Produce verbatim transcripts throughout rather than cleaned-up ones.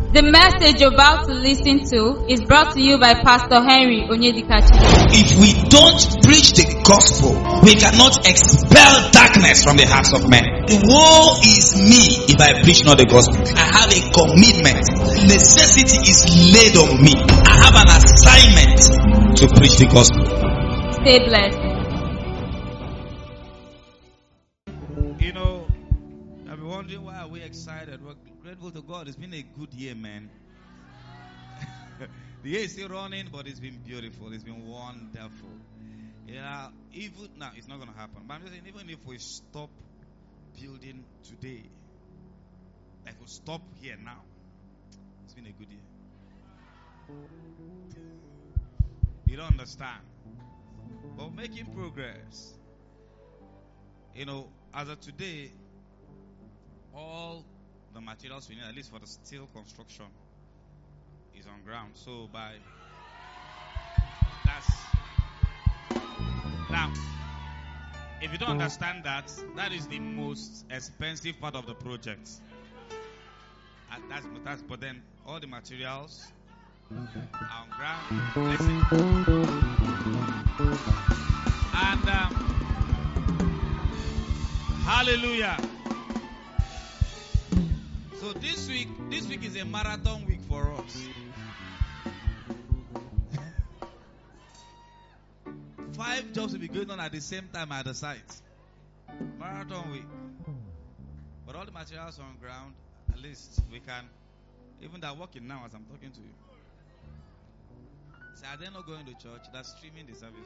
The message you're about to listen to is brought to you by Pastor Henry Onyedikachi. If we don't preach the gospel, we cannot expel darkness from the hearts of men. Woe is me if I preach not the gospel. I have a commitment. Necessity is laid on me. I have an assignment to preach the gospel. Stay blessed. You know, I've been wondering why are we excited. We're grateful to God. It's been a good year, man. The year is still running, but it's been beautiful. It's been wonderful. Yeah, even now it's not going to happen. But I'm just saying, even if we stop building today, like we stop here now, it's been a good year. You don't understand, but we're making progress. You know, as of today, all the materials we need, at least for the steel construction, is on ground. So by that's now, if you don't understand that, that is the most expensive part of the project. And that's that's but then all the materials are on ground. Listen, and um, hallelujah. So this week, this week is a marathon week for us. Five jobs will be going on at the same time at the site. Marathon week. But all the materials are on ground. At least we can, even they're working now as I'm talking to you. So are they not going to church? They're streaming the service.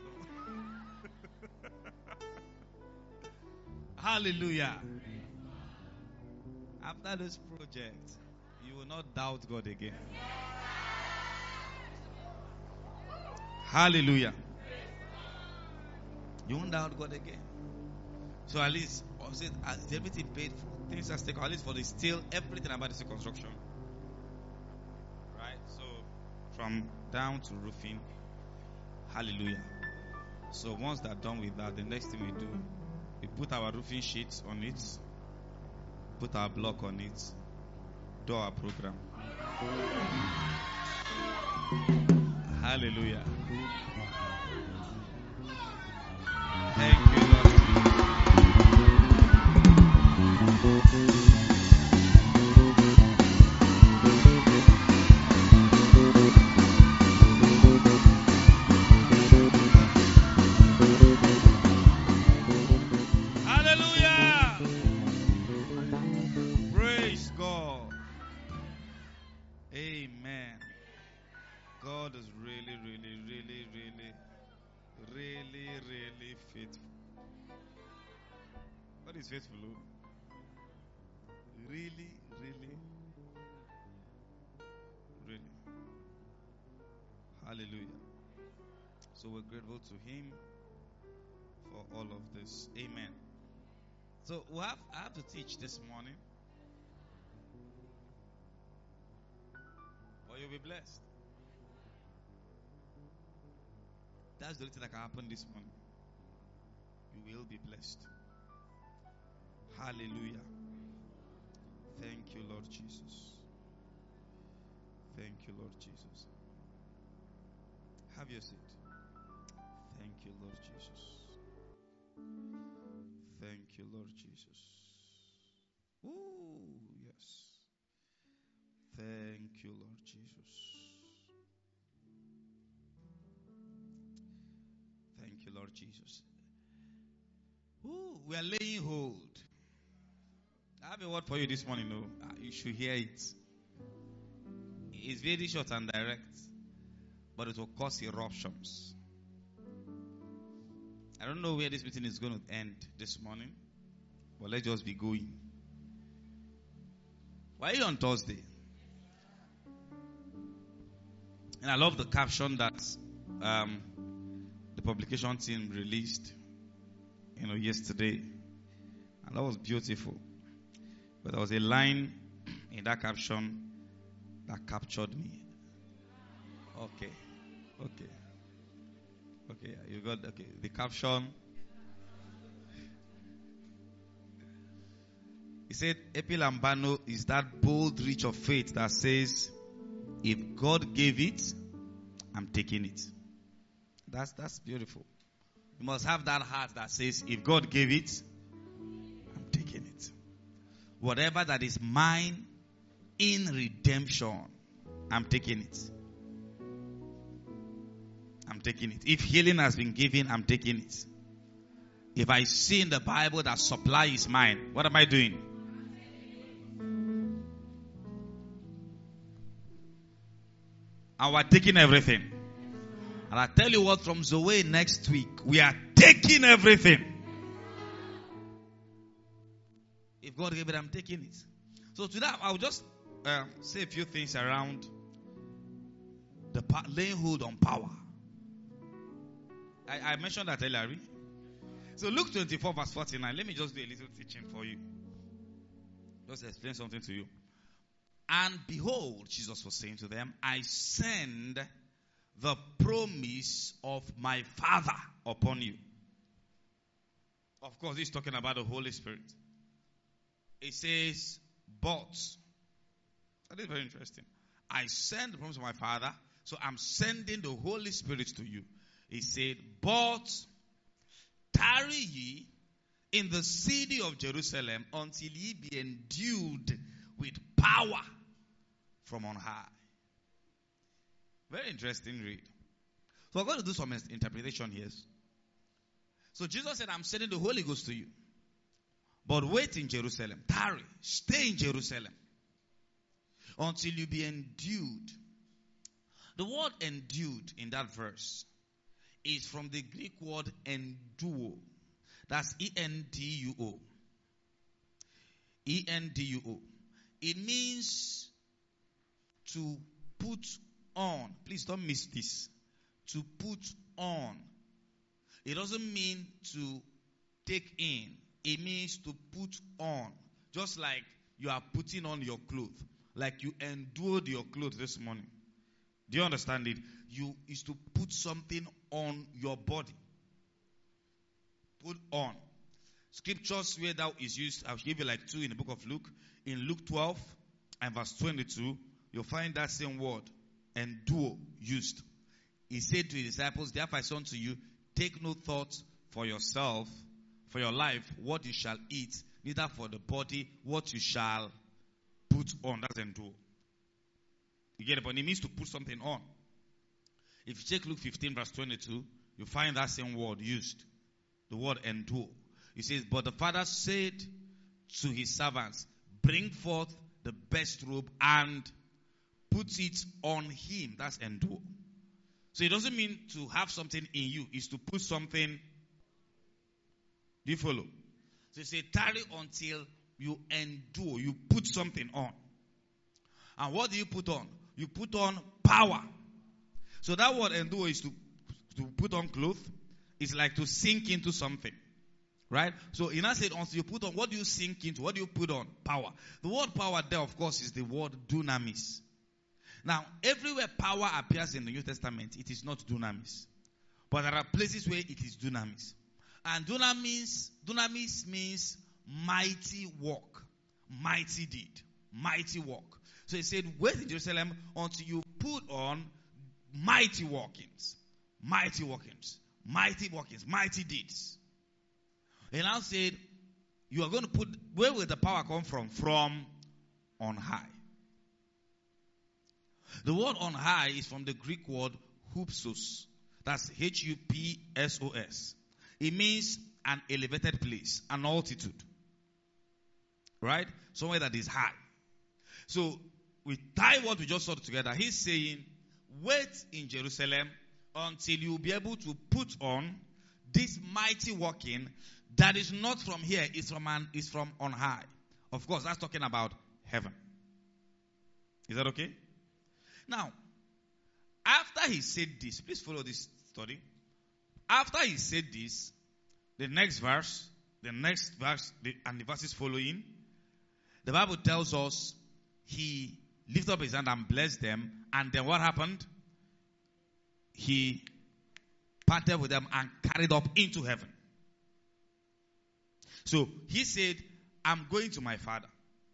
Hallelujah. After this project, you will not doubt God again. Hallelujah. You won't doubt God again. So at least, is everything paid for? Things are taken, at least for the steel, everything about the steel construction. Right? So, from down to roofing. Hallelujah. So once they're done with that, the next thing we do, we put our roofing sheets on it, put our block on it, do our program. Hallelujah. Thank you, Lord. Hallelujah. Praise God. Amen. God is really, really, really, really, really, really faithful. God is faithful. Really, really, really. Hallelujah. So we're grateful to Him for all of this. Amen. So we have, I have to teach this morning, or you'll be blessed. That's the only thing that can happen this morning. You will be blessed. Hallelujah. Thank you, Lord Jesus. Thank you, Lord Jesus. Have your seat. Thank you, Lord Jesus. Thank you, Lord Jesus. Ooh, yes. Thank you, Lord Jesus. Thank you, Lord Jesus. Ooh, we are laying hold. I have a word for you this morning. No, you should hear it. It's very short and direct, but it will cause eruptions. I don't know where this meeting is going to end this morning, but let's just be going. Why are you on Thursday? And I love the caption that um, the publication team released, you know, yesterday, and that was beautiful. But there was a line in that caption that captured me. Okay, okay, okay. You got okay. The caption. He said, Epilambano is that bold reach of faith that says, if God gave it, I'm taking it. That's, that's beautiful. You must have that heart that says, if God gave it, I'm taking it. Whatever that is mine in redemption, I'm taking it. I'm taking it. If healing has been given, I'm taking it. If I see in the Bible that supply is mine, what am I doing? And we're taking everything. And I tell you what, from Zoe next week, we are taking everything. If God gave it, I'm taking it. So today, I'll just uh, say a few things around the pa- laying hold on power. I, I mentioned that earlier. Right? So Luke twenty-four verse forty-nine. Let me just do a little teaching for you. Just explain something to you. And behold, Jesus was saying to them, I send the promise of my Father upon you. Of course, he's talking about the Holy Spirit. It says, but. That is very interesting. I send the promise of my Father, so I'm sending the Holy Spirit to you. He said, but tarry ye in the city of Jerusalem until ye be endued with power from on high. Very interesting read. So we're going to do some interpretation here. So Jesus said, I'm sending the Holy Ghost to you. But wait in Jerusalem. Tarry. Stay in Jerusalem. Until you be endued. The word endued in that verse is from the Greek word enduo. That's E N D U O. E N D U O. It means to put on. Please don't miss this. To put on. It doesn't mean to take in. It means to put on. Just like you are putting on your clothes. Like you endured your clothes this morning. Do you understand it? You is to put something on your body. Put on. Scriptures where that is used, I'll give you like two in the book of Luke. In Luke twelve and verse twenty-two, you'll find that same word, endure, used. He said to his disciples, therefore I say unto you, take no thought for yourself, for your life, what you shall eat, neither for the body, what you shall put on. That's endure. You get it? But it means to put something on. If you check Luke fifteen verse twenty-two, you find that same word used. The word endure. He says, but the father said to his servants, bring forth the best robe and put it on him. That's endure. So it doesn't mean to have something in you. It's to put something. Do you follow? So he said, tarry until you endure. You put something on. And what do you put on? You put on power. So that word endure is to, to put on clothes. It's like to sink into something. Right? So in that said, until you put on, what do you sink into? What do you put on? Power. The word power there, of course, is the word dunamis. Now, everywhere power appears in the New Testament, it is not dunamis. But there are places where it is dunamis. And dunamis, dunamis means mighty work. Mighty deed. Mighty work. So he said, wait in Jerusalem until you put on mighty workings. Mighty workings. Mighty workings. Mighty deeds. He now said, you are going to put, where will the power come from? From on high. The word on high is from the Greek word hupsos. That's H U P S O S. It means an elevated place, an altitude. Right? Somewhere that is high. So, we tie what we just saw together. He's saying, wait in Jerusalem until you will be able to put on this mighty working that is not from here, it's from, an, it's from on high. Of course, that's talking about heaven. Is that okay? Now, after he said this, please follow this study. After he said this, the next verse, the next verse, the, and the verses following, the Bible tells us he lifted up his hand and blessed them, and then what happened? He parted with them and carried up into heaven. So he said, I'm going to my Father.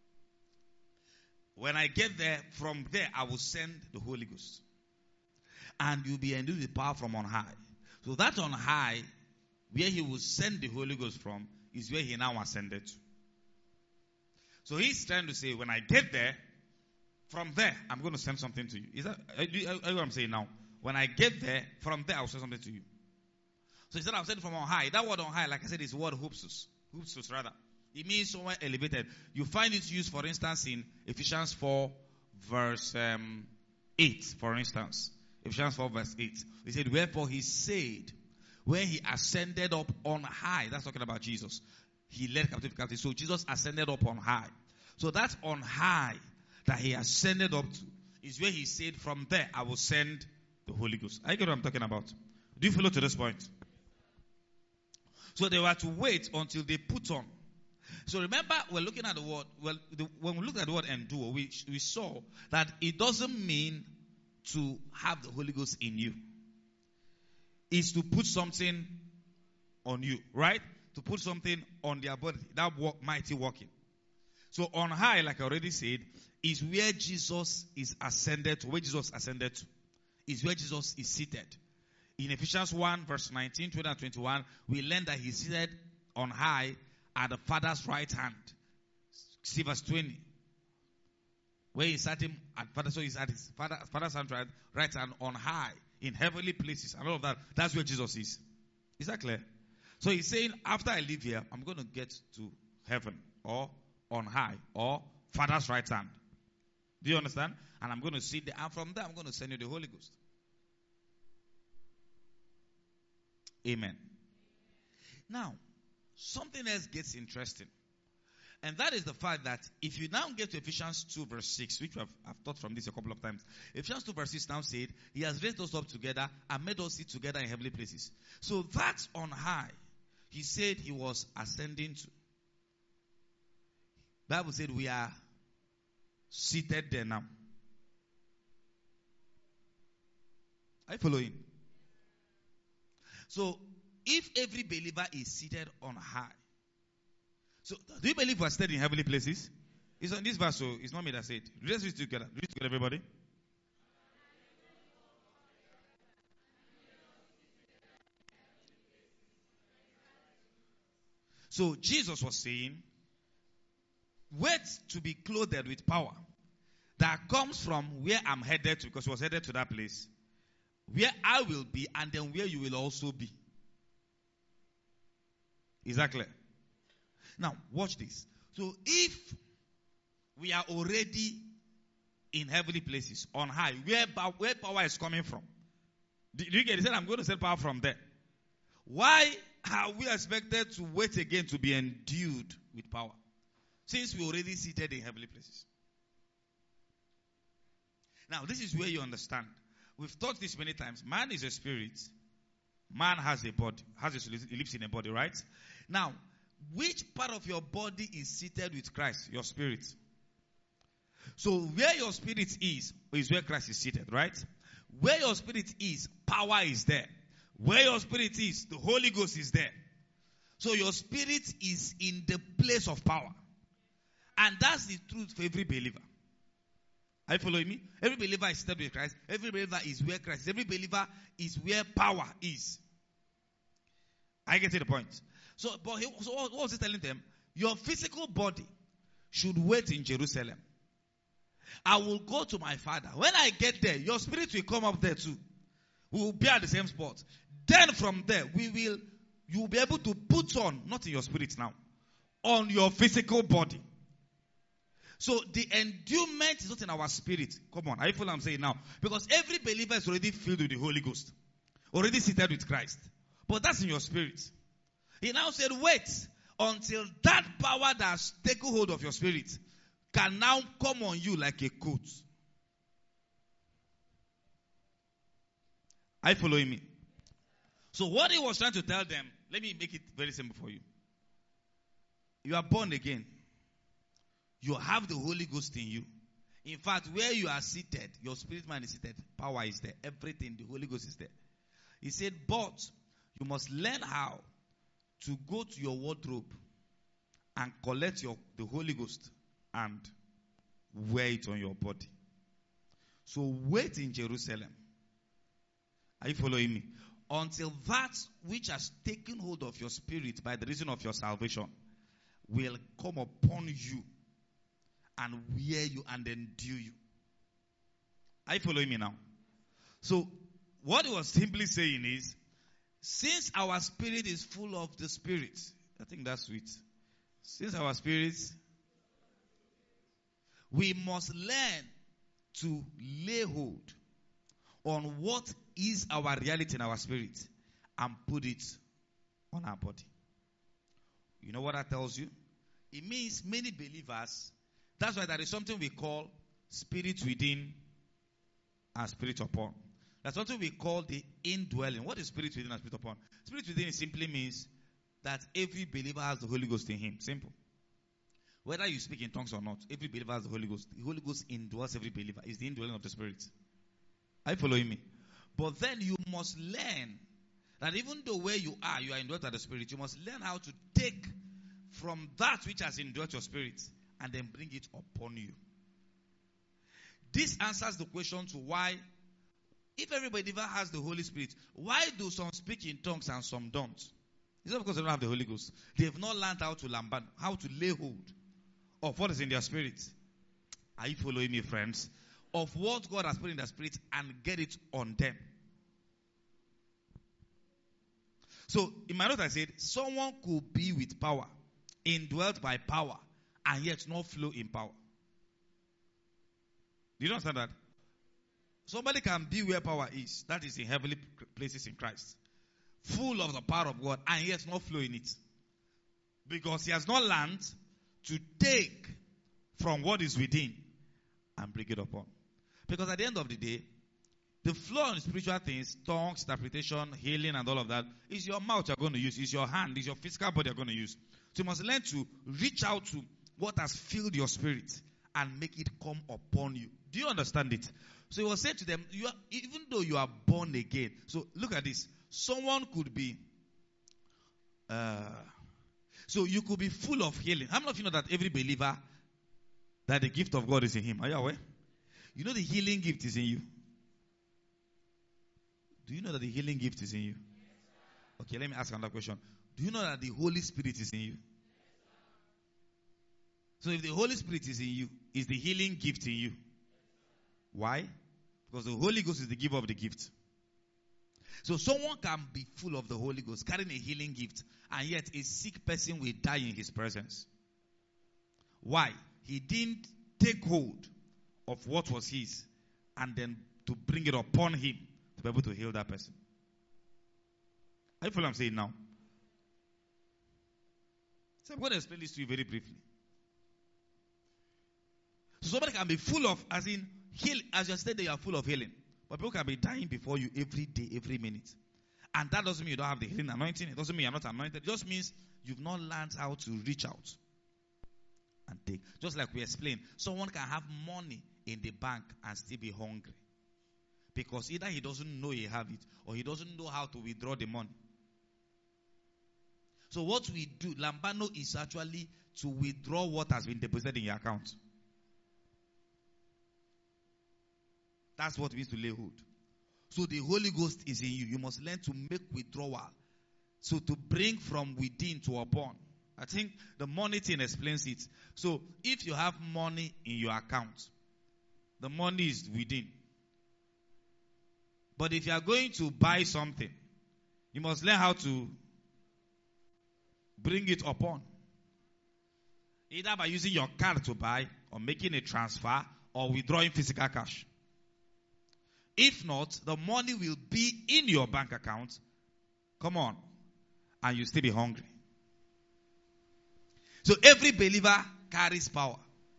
When I get there, from there I will send the Holy Ghost. And you'll be endued with power from on high. So that on high, where he will send the Holy Ghost from, is where he now ascended to. So he's trying to say, when I get there, from there, I'm going to send something to you. Is that are you, are you what I'm saying now? When I get there, from there, I'll send something to you. So instead of saying from on high, that word on high, like I said, is word hupsus. Hupsus, rather. It means somewhere elevated. You find it used, for instance, in Ephesians four, verse um, eight, for instance. Ephesians four, verse eight. He said, wherefore he said, when he ascended up on high, that's talking about Jesus. He led captive captive. So Jesus ascended up on high. So that's on high that he ascended up to is where he said, from there I will send the Holy Ghost. Are you get what I'm talking about? Do you follow to this point? So they were to wait until they put on. So remember, we're looking at the word, well, the, when we looked at the word endure, we, we saw that it doesn't mean to have the Holy Ghost in you. It's to put something on you, right? To put something on their body, that work, mighty working. So on high, like I already said, is where Jesus is ascended to, where Jesus ascended to, is where Jesus is seated. In Ephesians one, verse nineteen, twenty, and twenty-one, we learn that he's seated on high at the Father's right hand. See verse twenty. Where he sat him at Father, so he's at his father, Father's hand, right, right hand on high, in heavenly places, and all of that. That's where Jesus is. Is that clear? So he's saying, after I leave here, I'm going to get to heaven, or on high, or Father's right hand. Do you understand? And I'm going to sit there, and from there, I'm going to send you the Holy Ghost. Amen. Now, something else gets interesting. And that is the fact that if you now get to Ephesians two verse six, which I've, I've taught from this a couple of times. Ephesians two verse six now said, he has raised us up together and made us sit together in heavenly places. So that's on high. He said he was ascending to. Bible said we are seated there now. Are you following? So, if every believer is seated on high, so do you believe we are seated in heavenly places? It's on this verse, so it's not me that said it. Let's read it together. Read it together, everybody. So, Jesus was saying, wait to be clothed with power that comes from where I'm headed to, because he was headed to that place, where I will be, and then where you will also be. Is that clear? Now, watch this. So, if we are already in heavenly places, on high, where, where power is coming from, do you get it? He said, I'm going to send power from there. Why are we expected to wait again to be endued with power, since we're already seated in heavenly places? Now, this is where you understand. We've taught this many times. Man is a spirit. Man has a body. Has a, he lives in a body, right? Now, which part of your body is seated with Christ? Your spirit. So, where your spirit is, is where Christ is seated, right? Where your spirit is, power is there. Where your spirit is, the Holy Ghost is there. So, your spirit is in the place of power. And that's the truth for every believer. Are you following me? Every believer is seated with Christ. Every believer is where Christ is. Every believer is where power is. I get to the point. So, but he, so what was he telling them? Your physical body should wait in Jerusalem. I will go to my Father. When I get there, your spirit will come up there too. We will be at the same spot. Then from there, we will, you will be able to put on, not in your spirit now, on your physical body. So the endowment is not in our spirit. Come on, are you following what I'm saying now? Because every believer is already filled with the Holy Ghost. Already seated with Christ. But that's in your spirit. He now said, wait until that power that has taken hold of your spirit can now come on you like a coat. Are you following me? So what he was trying to tell them, let me make it very simple for you. You are born again. You have the Holy Ghost in you. In fact, where you are seated, your spirit man is seated, power is there, everything, the Holy Ghost is there. He said, but you must learn how to go to your wardrobe and collect your the Holy Ghost and wear it on your body. So wait in Jerusalem. Are you following me? Until that which has taken hold of your spirit by the reason of your salvation will come upon you and wear you and endure you. Are you following me now? So what he was simply saying is, since our spirit is full of the Spirit, I think that's sweet. Since our spirits, we must learn to lay hold on what is our reality in our spirit and put it on our body. You know what that tells you? It means many believers, that's why there is something we call spirit within and spirit upon. That's something we call the indwelling. What is spirit within and spirit upon? Spirit within simply means that every believer has the Holy Ghost in him. Simple. Whether you speak in tongues or not, every believer has the Holy Ghost. The Holy Ghost indwells every believer. It's the indwelling of the Spirit. Are you following me? But then you must learn that even though where you are, you are indwelt by the Spirit, you must learn how to take from that which has indwelt your spirit and then bring it upon you. This answers the question to why, if every believer has the Holy Spirit, why do some speak in tongues and some don't? It's not because they don't have the Holy Ghost. They have not learned how to lamban, how to lay hold of what is in their spirit. Are you following me, friends? Of what God has put in their spirit and get it on them. So, in my note I said, someone could be with power, indwelt by power, and yet not flow in power. Do you understand that? Somebody can be where power is, that is in heavenly places in Christ, full of the power of God, and yet not flow in it. Because he has not learned to take from what is within and bring it upon. Because at the end of the day, the flow in spiritual things, tongues, interpretation, healing, and all of that, is your mouth you're going to use, is your hand, is your physical body you're going to use. So you must learn to reach out to what has filled your spirit and make it come upon you. Do you understand it? So he was saying to them, you are, even though you are born again, so look at this. Someone could be, uh, so you could be full of healing. How many of you know that every believer, that the gift of God is in him? Are you aware? You know the healing gift is in you. Do you know that the healing gift is in you? Okay, let me ask another question. Do you know that the Holy Spirit is in you? So if the Holy Spirit is in you, is the healing gift in you? Why? Because the Holy Ghost is the giver of the gift. So someone can be full of the Holy Ghost, carrying a healing gift, and yet a sick person will die in his presence. Why? He didn't take hold of what was his and then to bring it upon him to be able to heal that person. Are you following what I'm saying now? So I'm going to explain this to you very briefly. So somebody can be full of, as in, heal, as you said, they are full of healing. But people can be dying before you every day, every minute. And that doesn't mean you don't have the healing anointing. It doesn't mean you're not anointed. It just means you've not learned how to reach out and take. Just like we explained, someone can have money in the bank and still be hungry. Because either he doesn't know he have it, or he doesn't know how to withdraw the money. So what we do, lambano, is actually to withdraw what has been deposited in your account. That's what it means to lay hold. So the Holy Ghost is in you. You must learn to make withdrawal. So to bring from within to upon. I think the money thing explains it. So if you have money in your account, the money is within. But if you are going to buy something, you must learn how to bring it upon. Either by using your card to buy, or making a transfer, or withdrawing physical cash. If not, the money will be in your bank account. Come on. And you still be hungry. So every believer carries power.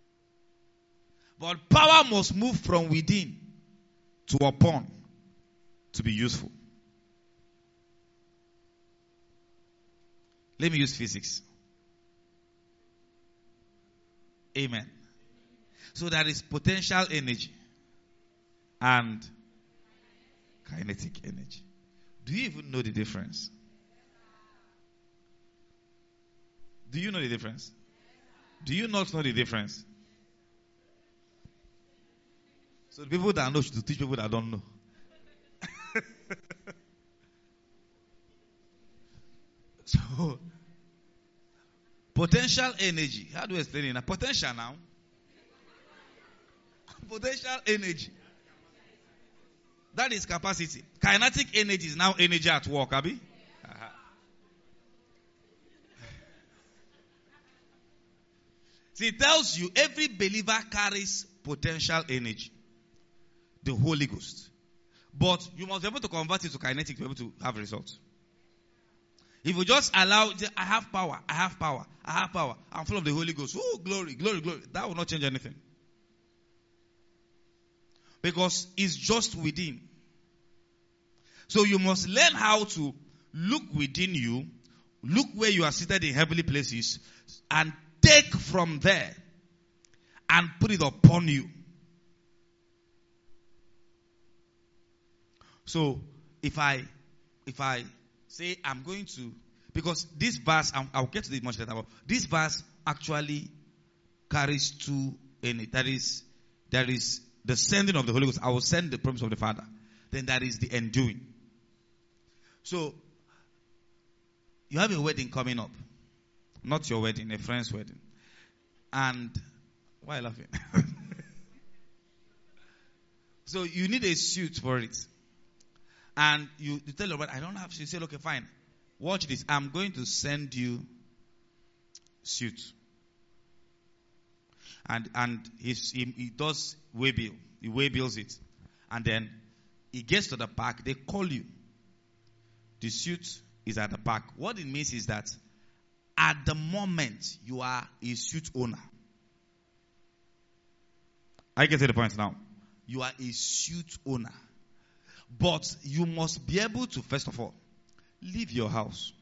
But power must move from within to upon to be useful. Let me use physics. Amen. So there is potential energy and kinetic energy. Do you even know the difference? Do you know the difference? Do you not know the difference? So the people that know should teach people that don't know. So, potential energy. How do I explain it now? Potential now. Potential energy. That is capacity. Kinetic energy is now energy at work, Abi. Uh-huh. See, it tells you every believer carries potential energy. The Holy Ghost. But you must be able to convert it to kinetic to be able to have results. If you just allow, I have power, I have power, I have power, I'm full of the Holy Ghost. Oh, glory, glory, glory. That will not change anything. Because it's just within. So you must learn how to look within you, look where you are seated in heavenly places, and take from there and put it upon you. So if I, if I say I'm going to, because this verse, I'm, I'll get to it much later, but this verse actually carries two in it. That is, there is the sending of the Holy Ghost. I will send the promise of the Father. Then there is the enduing. So, you have a wedding coming up. Not your wedding, a friend's wedding. And, why are you laughing? So, you need a suit for it. And you, you tell your brother, I don't have, she said, okay, fine. Watch this. I'm going to send you suit. And and he's, he, he does waybill. He waybills it. And then he gets to the park. They call you. The suit is at the park. What it means is that at the moment you are a suit owner. I get to the point now. You are a suit owner. But you must be able to, first of all, leave your house.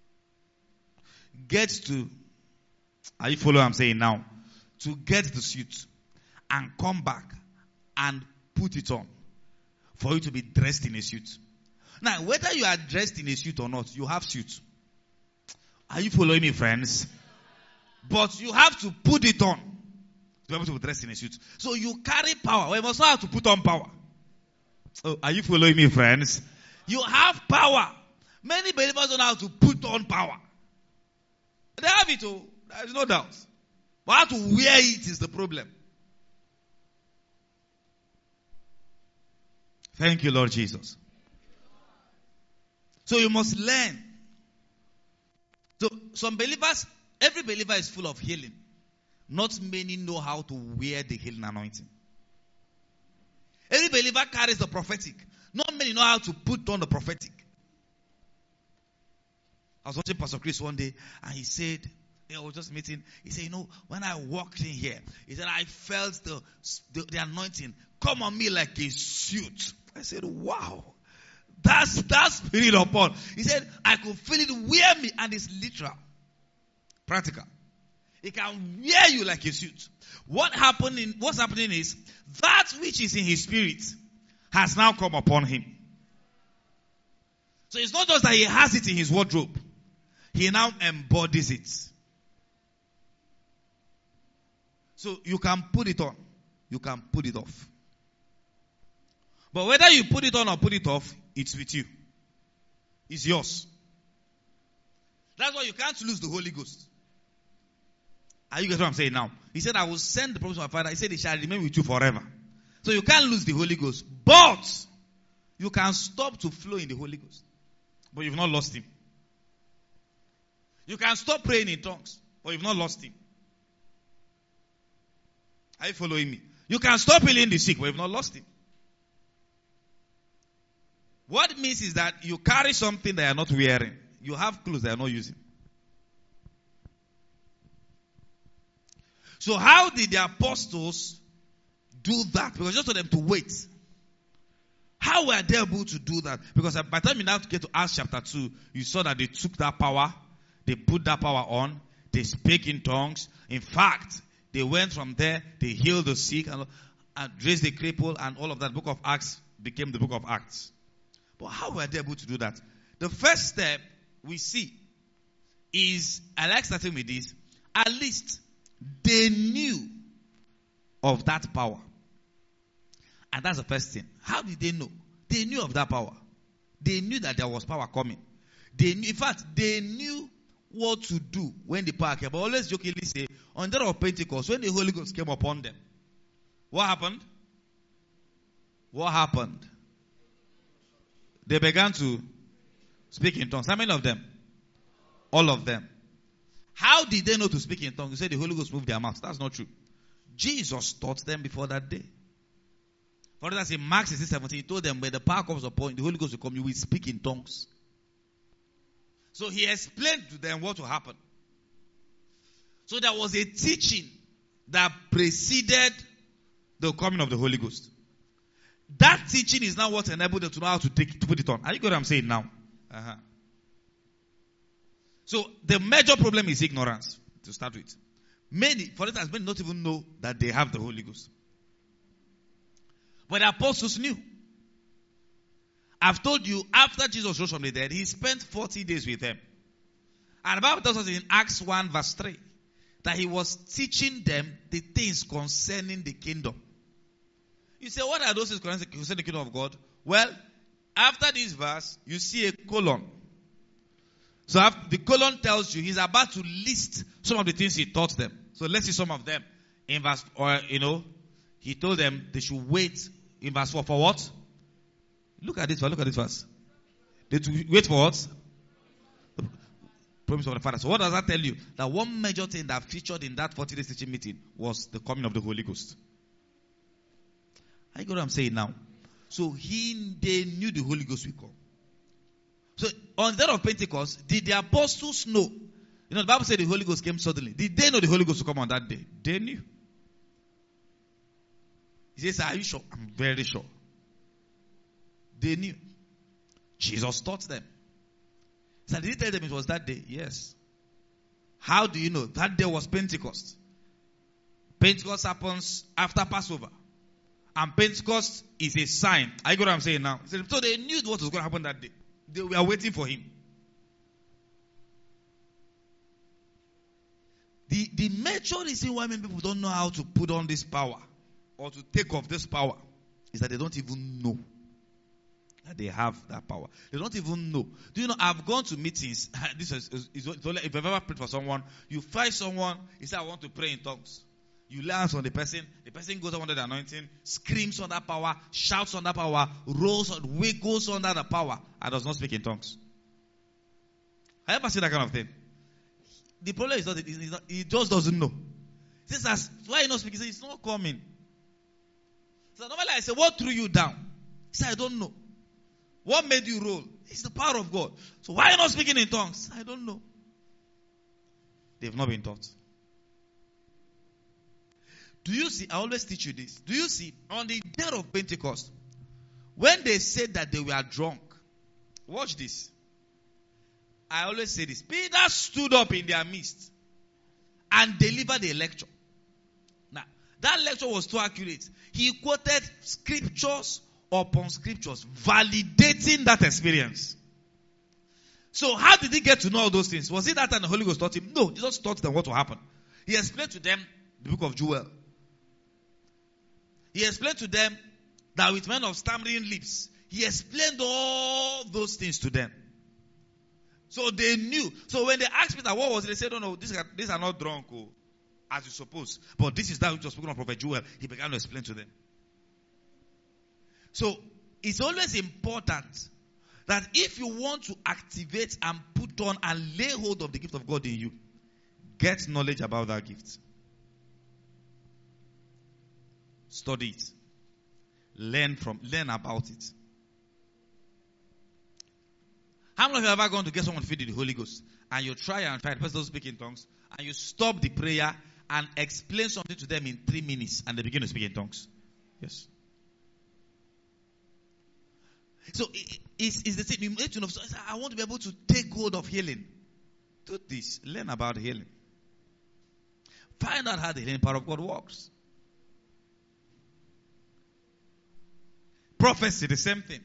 Get to, are you following what I'm saying now? To get the suit and come back and put it on for you to be dressed in a suit. Now, whether you are dressed in a suit or not, you have suit. Are you following me, friends? But you have to put it on to be able to be dressed in a suit. So you carry power. Well, you must not have to put on power. Oh, are you following me, friends? You have power. Many believers don't know how to put on power. They have it, oh, there is no doubt. But how to wear it is the problem. Thank you, Lord Jesus. So you must learn. So some believers, every believer is full of healing. Not many know how to wear the healing anointing. Every believer carries the prophetic. Not many know how to put on the prophetic. I was watching Pastor Chris one day and he said, I was just meeting, he said, you know, when I walked in here, he said, I felt the, the, the anointing come on me like a suit. I said, wow, that's, that's spirit upon. He said, I could feel it wear me, and it's literal. Practical. It can wear you like a suit. What happening, what's happening is, that which is in his spirit has now come upon him. So it's not just that he has it in his wardrobe. He now embodies it. So you can put it on. You can put it off. But whether you put it on or put it off, it's with you. It's yours. That's why you can't lose the Holy Ghost. Are you getting what I'm saying now? He said, I will send the promise of my Father. He said, it shall remain with you forever. So you can't lose the Holy Ghost. But you can stop to flow in the Holy Ghost. But you've not lost him. You can stop praying in tongues. But you've not lost him. Are you following me? You can stop healing the sick. But you've not lost him. What it means is that you carry something that you're not wearing. You have clothes that you're not using. So how did the apostles do that? Because just for them to wait. How were they able to do that? Because by the time you now get to Acts chapter two, you saw that they took that power, they put that power on, they spake in tongues. In fact, they went from there, they healed the sick, and, and raised the cripple, and all of that. Book of Acts became the book of Acts. But how were they able to do that? The first step we see is, I like starting with this, at least They knew of that power. And that's the first thing. How did they know? They knew of that power. They knew that there was power coming. They knew, in fact, they knew what to do when the power came. But always jokingly say, on the day of Pentecost, when the Holy Ghost came upon them, what happened? What happened? They began to speak in tongues. How many of them? All of them. How did they know to speak in tongues? You say the Holy Ghost moved their mouths. That's not true. Jesus taught them before that day. For instance, in Mark sixteen seventeen, he told them, when the power comes upon you, the Holy Ghost will come, you will speak in tongues. So he explained to them what will happen. So there was a teaching that preceded the coming of the Holy Ghost. That teaching is now what enabled them to know how to take to put it on. Are you getting what I'm saying now? Uh-huh. So the major problem is ignorance, to start with. Many, for instance, many don't even know that they have the Holy Ghost. But the apostles knew. I've told you, after Jesus rose from the dead, he spent forty days with them. And the Bible tells us in Acts one verse three, that he was teaching them the things concerning the kingdom. You say, what are those things concerning the kingdom of God? Well, after this verse, you see a colon. So after, the colon tells you he's about to list some of the things he taught them. So let's see some of them. In verse, or you know, he told them they should wait in verse four for what? Look at this verse. Look at this verse. They to wait for what? The promise of the Father. So what does that tell you? That one major thing that featured in that forty days teaching meeting was the coming of the Holy Ghost. I get what I'm saying now. So he, they knew the Holy Ghost will come. So on the day of Pentecost, did the apostles know? You know, the Bible said the Holy Ghost came suddenly. Did they know the Holy Ghost would come on that day? They knew. He says, are you sure? I'm very sure. They knew. Jesus taught them. So did he tell them it was that day? Yes. How do you know? That day was Pentecost. Pentecost happens after Passover. And Pentecost is a sign. I get what I'm saying now. So they knew what was going to happen that day. They were waiting for him. The, the major reason why many people don't know how to put on this power or to take off this power is that they don't even know that they have that power. They don't even know. Do you know, I've gone to meetings. This is, is, is, is only, if you've ever prayed for someone, you find someone, you say, I want to pray in tongues. You lay hands on the person, the person goes under the anointing, screams under power, shouts under power, rolls, wiggles under the power, and does not speak in tongues. Have you ever seen that kind of thing? The problem is not, he's not he just doesn't know. He says, why are you not speaking? He says, it's not coming. So normally I say, what threw you down? He said, I don't know. What made you roll? It's the power of God. So why are you not speaking in tongues? I don't know. They've not been taught. Do you see, I always teach you this. Do you see, on the day of Pentecost, when they said that they were drunk, watch this. I always say this. Peter stood up in their midst and delivered a lecture. Now, that lecture was too accurate. He quoted scriptures upon scriptures, validating that experience. So how did he get to know all those things? Was it that time the Holy Ghost taught him? No, he just taught them what will happen. He explained to them the book of Joel. He explained to them that with men of stammering lips, he explained all those things to them. So they knew. So when they asked Peter what was it, they said, oh no, these are, these are not drunk, oh, as you suppose. But this is that which was spoken of Prophet Joel. He began to explain to them. So it's always important that if you want to activate and put on and lay hold of the gift of God in you, get knowledge about that gift. Study it. Learn from, learn about it. How many of you have ever gone to get someone filled with the Holy Ghost and you try and try, the person doesn't speak in tongues, and you stop the prayer and explain something to them in three minutes and they begin to speak in tongues? Yes. So it's, it's the thing. You need to know. So I want to be able to take hold of healing. Do this. Learn about healing. Find out how the healing power of God works. Prophecy, the same thing.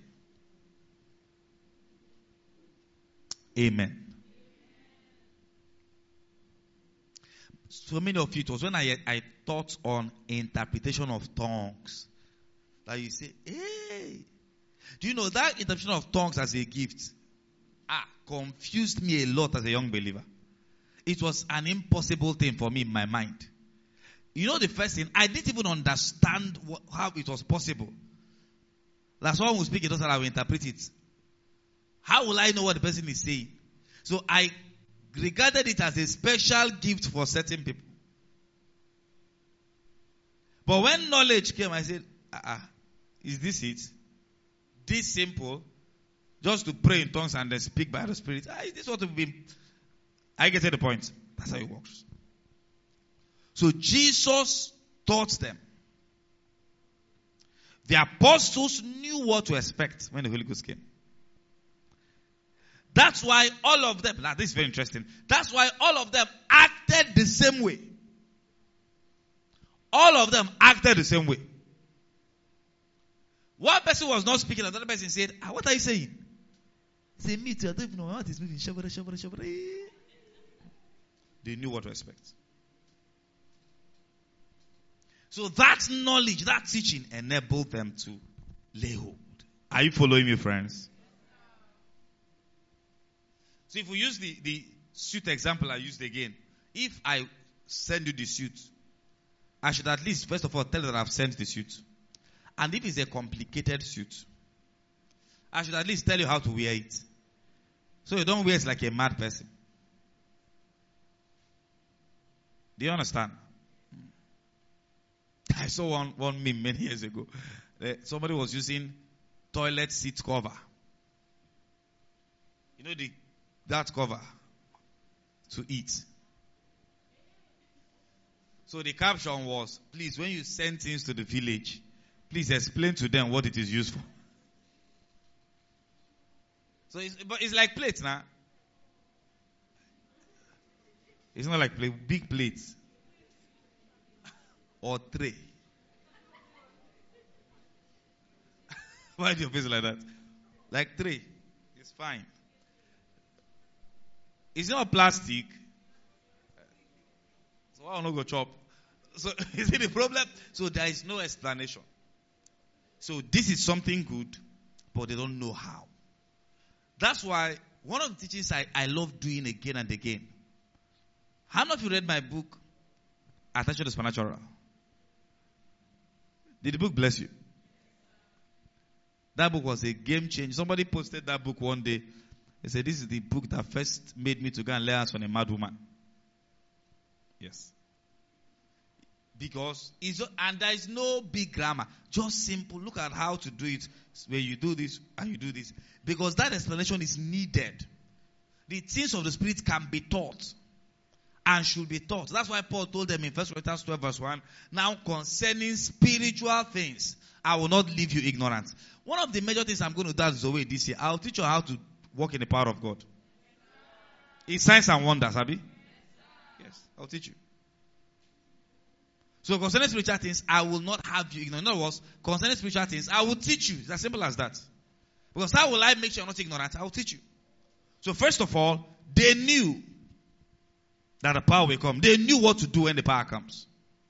Amen. so many of you, it was when I, I taught on interpretation of tongues that you say, hey, do you know that interpretation of tongues as a gift ah, confused me a lot as a young believer. It was an impossible thing for me in my mind. You know the first thing, I didn't even understand what, how it was possible. Like someone will speak it, I will interpret it. How will I know what the person is saying? So I regarded it as a special gift for certain people. But when knowledge came, I said, uh-uh, is this it? This simple? Just to pray in tongues and then speak by the Spirit. Ah, is this what we've been... I get to the point. That's how it works. So Jesus taught them. The apostles knew what to expect when the Holy Ghost came. That's why all of them, now this is very interesting. That's why all of them acted the same way. All of them acted the same way. One person was not speaking, another person said, ah, what are you saying? He said, me too, I don't even know what is moving. Shabara, shabara, shabara. They knew what to expect. So that knowledge, that teaching enabled them to lay hold. Are you following me, friends? So if we use the, the suit example I used again, if I send you the suit, I should at least, first of all, tell you that I've sent the suit. And if it's a complicated suit, I should at least tell you how to wear it. So you don't wear it like a mad person. Do you understand? I saw one, one meme many years ago. Uh, somebody was using toilet seat cover. You know the that cover to eat. So the caption was, please, when you send things to the village, please explain to them what it is used for. So it's, but it's like plates now. It's not like plate, big plates. Or tray. Why do you face it like that? Like tray. It's fine. It's not plastic. So I don't go chop. So is it the problem? So there is no explanation. So this is something good, but they don't know how. That's why one of the teachings I, I love doing again and again. How many of you read my book, Attention to Supernatural? Did the book bless you? That book was a game changer. Somebody posted that book one day. They said, this is the book that first made me to go and lay hands on a mad woman. Yes. Because, it's just, and there is no big grammar. Just simple. Look at how to do it. Where you do this and you do this. Because that explanation is needed. The things of the Spirit can be taught. And should be taught. That's why Paul told them in First Corinthians twelve verse one, now concerning spiritual things, I will not leave you ignorant. One of the major things I'm going to do is away this year. I'll teach you how to walk in the power of God. It's signs and wonders, Abi? Yes, I'll teach you. So concerning spiritual things, I will not have you ignorant. In other words, concerning spiritual things, I will teach you. It's as simple as that. Because how will I make sure you're not ignorant? I will teach you. So first of all, they knew that the power will come. They knew what to do when the power comes.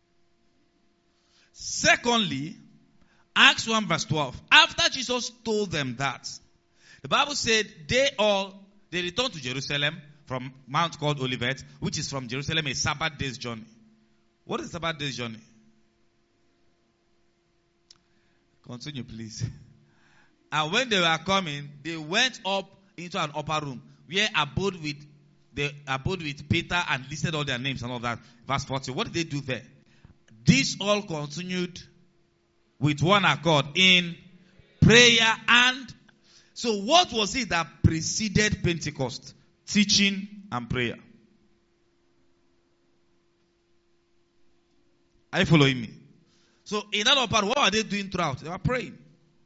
Secondly, Acts one verse twelve. After Jesus told them that, the Bible said they all, they returned to Jerusalem from Mount called Olivet, which is from Jerusalem a Sabbath day's journey. What is a Sabbath day's journey? Continue, please. And when they were coming, they went up into an upper room where abode with They abode with Peter and listed all their names and all that. Verse forty. What did they do there? This all continued with one accord in prayer and... So what was it that preceded Pentecost? Teaching and prayer. Are you following me? So in that part, what were they doing throughout? They were praying.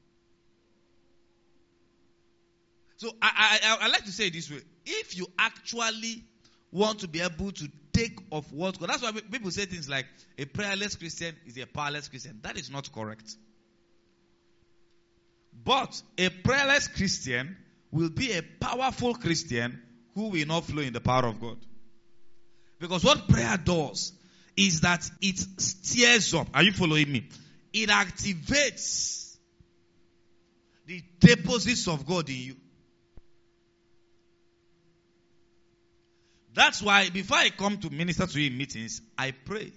So I, I, I like to say it this way. If you actually want to be able to take of what God, that's why people say things like a prayerless Christian is a powerless Christian. That is not correct. But a prayerless Christian will be a powerful Christian who will not flow in the power of God. Because what prayer does is that it stirs up. Are you following me? It activates the deposits of God in you. That's why before I come to minister to you in meetings, I pray.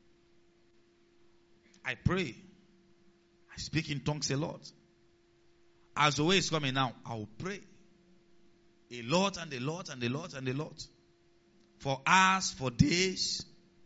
I pray. I speak in tongues a lot. As the way is coming now, I will pray. A lot and a lot and a lot and a lot. For hours, for days.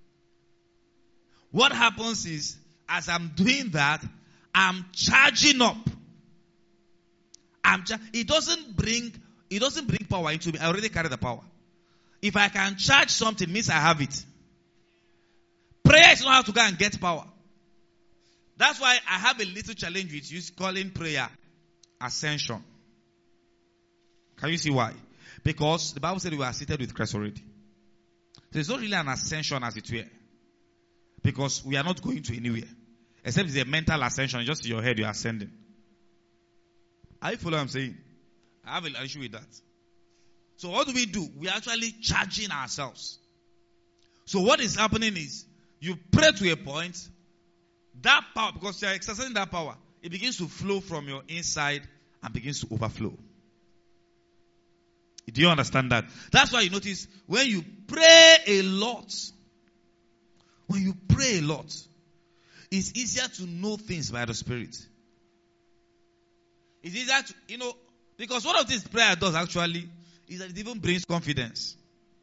What happens is, as I'm doing that, I'm charging up. I'm cha- it doesn't bring, it doesn't bring power into me. I already carry the power. If I can charge something, means I have it. Prayer is not how to go and get power. That's why I have a little challenge with you calling prayer ascension. Can you see why? Because the Bible said we are seated with Christ already. So it's not really an ascension as it were. Because we are not going to anywhere. Except it's a mental ascension. Just in your head you are ascending. Are you following what I'm saying? I have an issue with that. So what do we do? We are actually charging ourselves. So what is happening is, you pray to a point, that power, because you are exercising that power, it begins to flow from your inside and begins to overflow. Do you understand that? That's why you notice, when you pray a lot, when you pray a lot, it's easier to know things by the Spirit. It's easier to, you know, because one of these prayer does actually, is that it even brings confidence.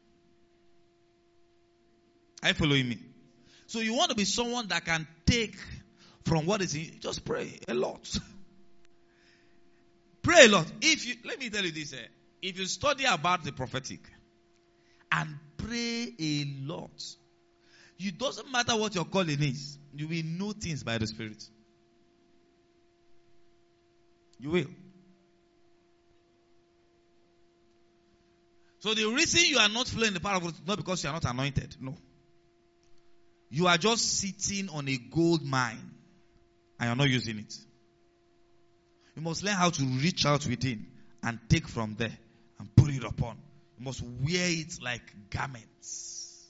Are you following me? So you want to be someone that can take from what is in, just pray a lot. Pray a lot. If you, let me tell you this, eh, if you study about the prophetic and pray a lot, it doesn't matter what your calling is, you will know things by the Spirit. You will. So the reason you are not flowing in the power of God is not because you are not anointed. No. You are just sitting on a gold mine and you are not using it. You must learn how to reach out within and take from there and put it upon. You must wear it like garments.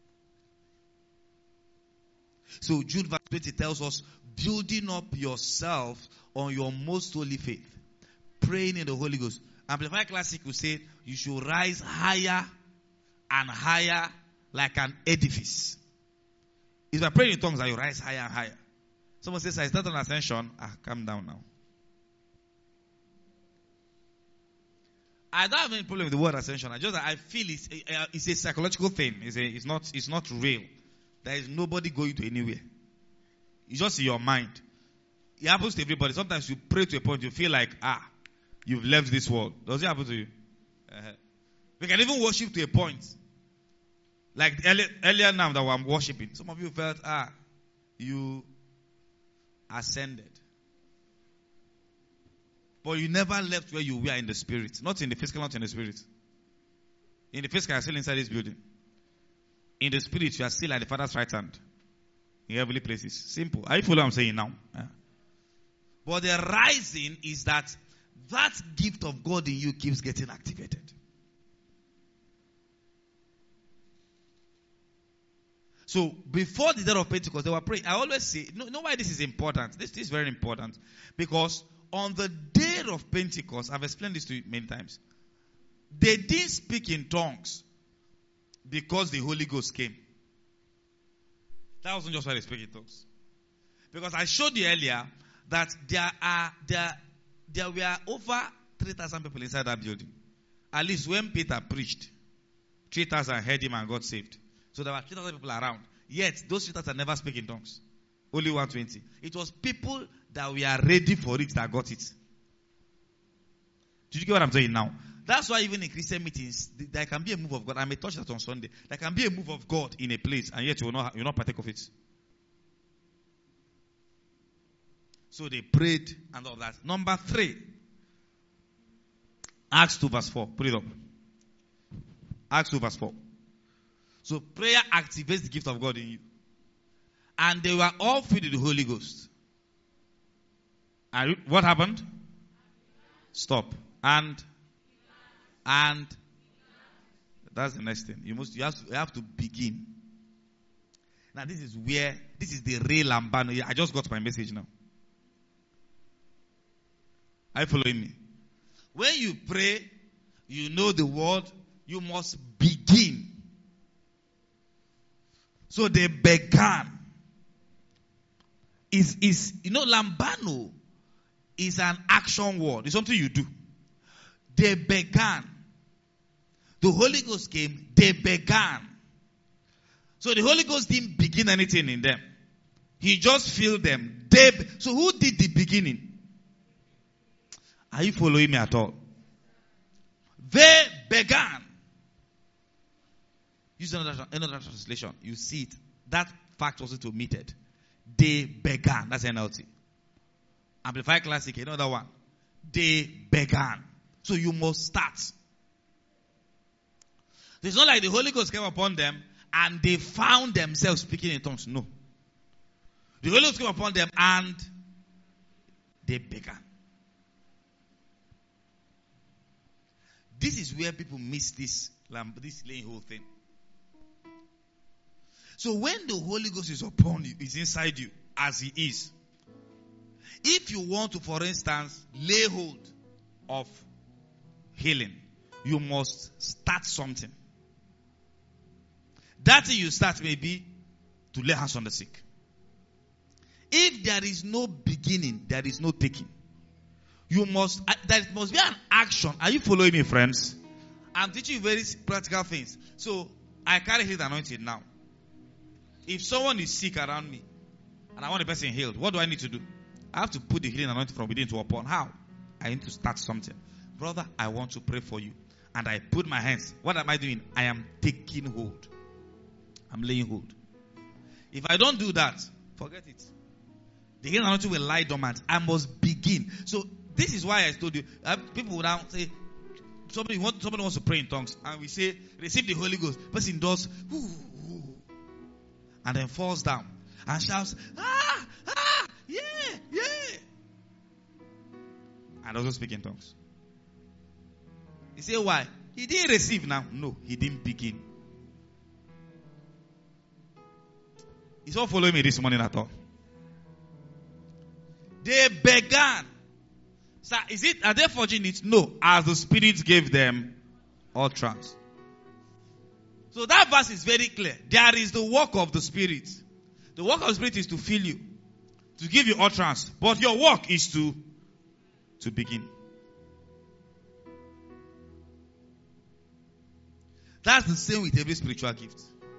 So Jude verse twenty tells us, building up yourself on your most holy faith, praying in the Holy Ghost. Amplified Classic will say, you should rise higher and higher like an edifice. If you are praying in tongues, that you rise higher and higher. Someone says, I start on ascension. Ah, calm down now. I don't have any problem with the word ascension. I just I feel it's a, it's a psychological thing. It's, a, it's not it's not real. There is nobody going to anywhere. It's just in your mind. It happens to everybody. Sometimes you pray to a point you feel like, ah, you've left this world. Does it happen to you? Uh-huh. We can even worship to a point. Like earlier, earlier now that I'm worshiping, some of you felt, ah, you ascended. But you never left where you were in the spirit. Not in the physical, not in the spirit. In the physical, you are still inside this building. In the spirit, you are still at the Father's right hand. In heavenly places. Simple. Are you following what I'm saying now? Yeah. But the rising is that that gift of God in you keeps getting activated. So before the day of Pentecost, they were praying. I always say, you know why this is important? This, this is very important. Because on the day of Pentecost, I've explained this to you many times, they didn't speak in tongues because the Holy Ghost came. That wasn't just why they speak in tongues. Because I showed you earlier that there are there, there were over three thousand people inside that building. At least when Peter preached, three thousand heard him and got saved. So there were three thousand people around. Yet, those three thousand never speak in tongues. Only one hundred twenty. It was people that were ready for it that got it. Did you get what I'm saying now? That's why even in Christian meetings, there can be a move of God. I may touch that on Sunday. There can be a move of God in a place, and yet you will not, you will not partake of it. So they prayed and all that. Number three. Acts two verse four. Put it up. Acts two verse four. So prayer activates the gift of God in you. And they were all filled with the Holy Ghost. And what happened? Stop. And, and That's the next thing. You must, you have to, you have to begin. Now this is where, this is the real lambano. I just got my message now. Are you following me? When you pray, you know the word, you must begin. So they began. Is is you know, lambano is an action word. It's something you do. They began. The Holy Ghost came, they began. So the Holy Ghost didn't begin anything in them. He just filled them. They, so who did the beginning? Are you following me at all? They began. Use another, another translation. You see it. That fact was omitted. They began. That's N L T. Amplified Classic, another one. They began. So you must start. It's not like the Holy Ghost came upon them and they found themselves speaking in tongues. No. The Holy Ghost came upon them and they began. This is where people miss this, this laying whole thing. So when the Holy Ghost is upon you, is inside you, as He is. If you want to, for instance, lay hold of healing, you must start something. That thing you start may be to lay hands on the sick. If there is no beginning, there is no taking. You must, uh, there must be an action. Are you following me, friends? I'm teaching you very practical things. So, I carry His anointing now. If someone is sick around me, and I want the person healed, what do I need to do? I have to put the healing anointing from within to upon. How? I need to start something. Brother, I want to pray for you. And I put my hands. What am I doing? I am taking hold. I'm laying hold. If I don't do that, forget it. The healing anointing will lie dormant. I must begin. So, this is why I told you. Uh, people would now say, somebody, want, somebody wants to pray in tongues. And we say, receive the Holy Ghost. Person does, ooh, ooh, and then falls down. And shouts, ah, ah, yeah, yeah. And also speak in tongues. You say, why? He didn't receive now. No, he didn't begin. He's not following me this morning at all. They began. So is it, are they forging it? No. As the Spirit gave them utterance. So that verse is very clear. There is the work of the Spirit. The work of the Spirit is to fill you. To give you utterance. But your work is to, to begin. That's the same with every spiritual gift.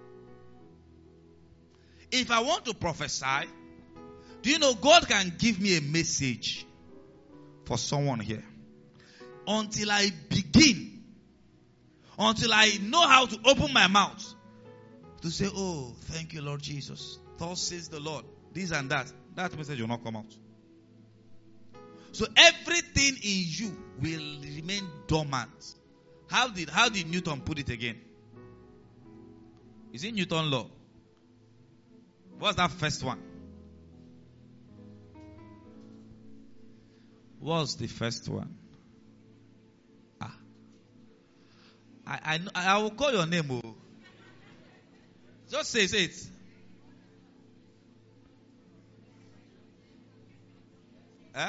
If I want to prophesy, do you know God can give me a message for someone here? Until I begin, until I know how to open my mouth to say, oh, thank you, Lord Jesus. Thus says the Lord. This and that. That message will not come out. So everything in you will remain dormant. How did, how did Newton put it again? Is it Newton law? What's that first one? What's the first one? Ah. I, I, I will call your name. Oh. Just say, say it. Eh?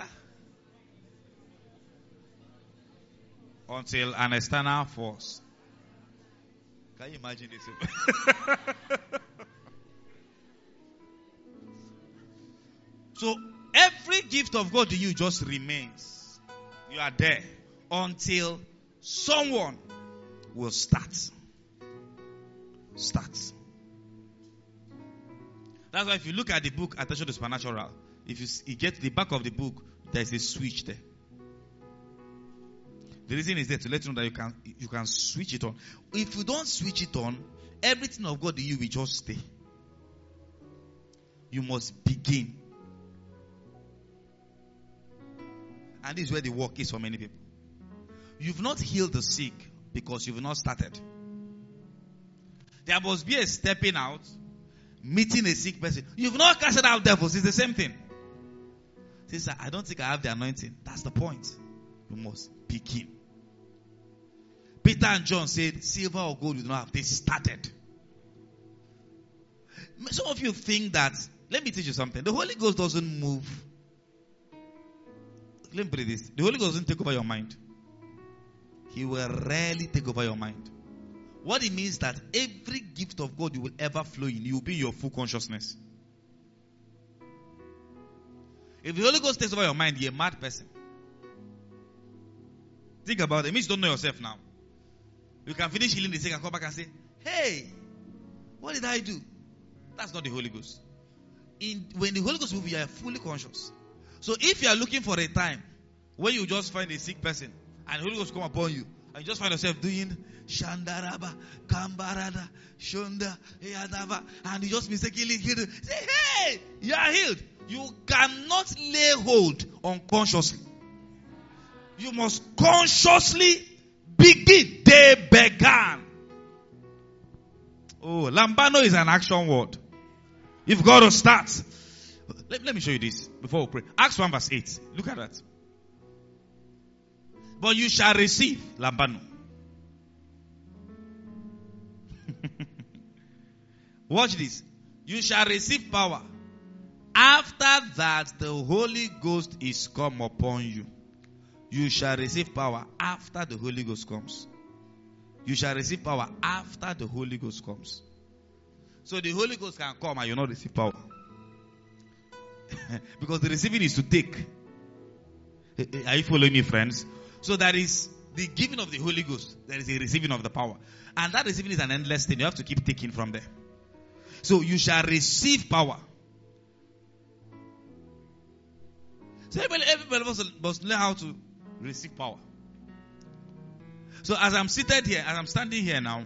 Until an external force. Can you imagine this? So, every gift of God in you just remains. You are there until someone will start. Start. That's why if you look at the book, Attention to Supernatural, if you, you get to the back of the book, there is a switch there. The reason is there to let you know that you can you can switch it on. If you don't switch it on, everything of God in you will just stay. You must begin. And this is where the work is for many people. You've not healed the sick because you've not started. There must be a stepping out, meeting a sick person. You've not casted out devils. It's the same thing. Sister, I don't think I have the anointing. That's the point. You must begin. Peter and John said, silver or gold we do not have. They started. Some of you think that, let me teach you something. The Holy Ghost doesn't move. Let me put it this. The Holy Ghost doesn't take over your mind. He will rarely take over your mind. What it means that every gift of God you will ever flow in, you will be in your full consciousness. If the Holy Ghost takes over your mind, you're a mad person. Think about it. It means you don't know yourself now. You can finish healing the sick and come back and say, hey, what did I do? That's not the Holy Ghost. In, when the Holy Ghost moves, you are fully conscious. So if you are looking for a time when you just find a sick person and the Holy Ghost come upon you, and you just find yourself doing Shandaraba, Kambarada, Shunda, Yadava, and you just mistakenly hear it, say, hey, you are healed. You cannot lay hold unconsciously. You must consciously begin. They began. Oh, lambano is an action word. You've got to start. Let, let me show you this before we pray. Acts one verse eight. Look at that. But you shall receive lambano. Watch this. You shall receive power. After that, the Holy Ghost is come upon you. You shall receive power after the Holy Ghost comes. You shall receive power after the Holy Ghost comes. So the Holy Ghost can come and you not receive power. Because the receiving is to take. Are you following me, friends? So that is the giving of the Holy Ghost. There is a receiving of the power. And that receiving is an endless thing. You have to keep taking from there. So you shall receive power. So everybody, everybody must, must learn how to receive power. So as I'm seated here, as I'm standing here now,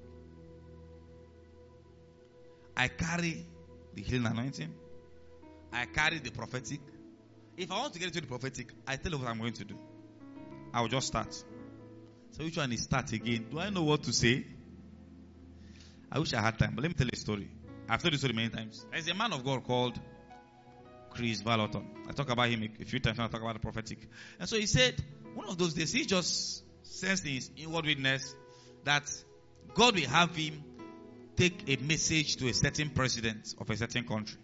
I carry the healing anointing. I carry the prophetic. If I want to get into the prophetic, I tell you what I'm going to do. I will just start. So which one is start again? Do I know what to say? I wish I had time, but let me tell you a story. I've told you story many times. There's a man of God called Chris Vallotton. I talk about him a few times when I talk about the prophetic. And so he said, one of those days, he just sensed in his inward witness that God will have him take a message to a certain president of a certain country.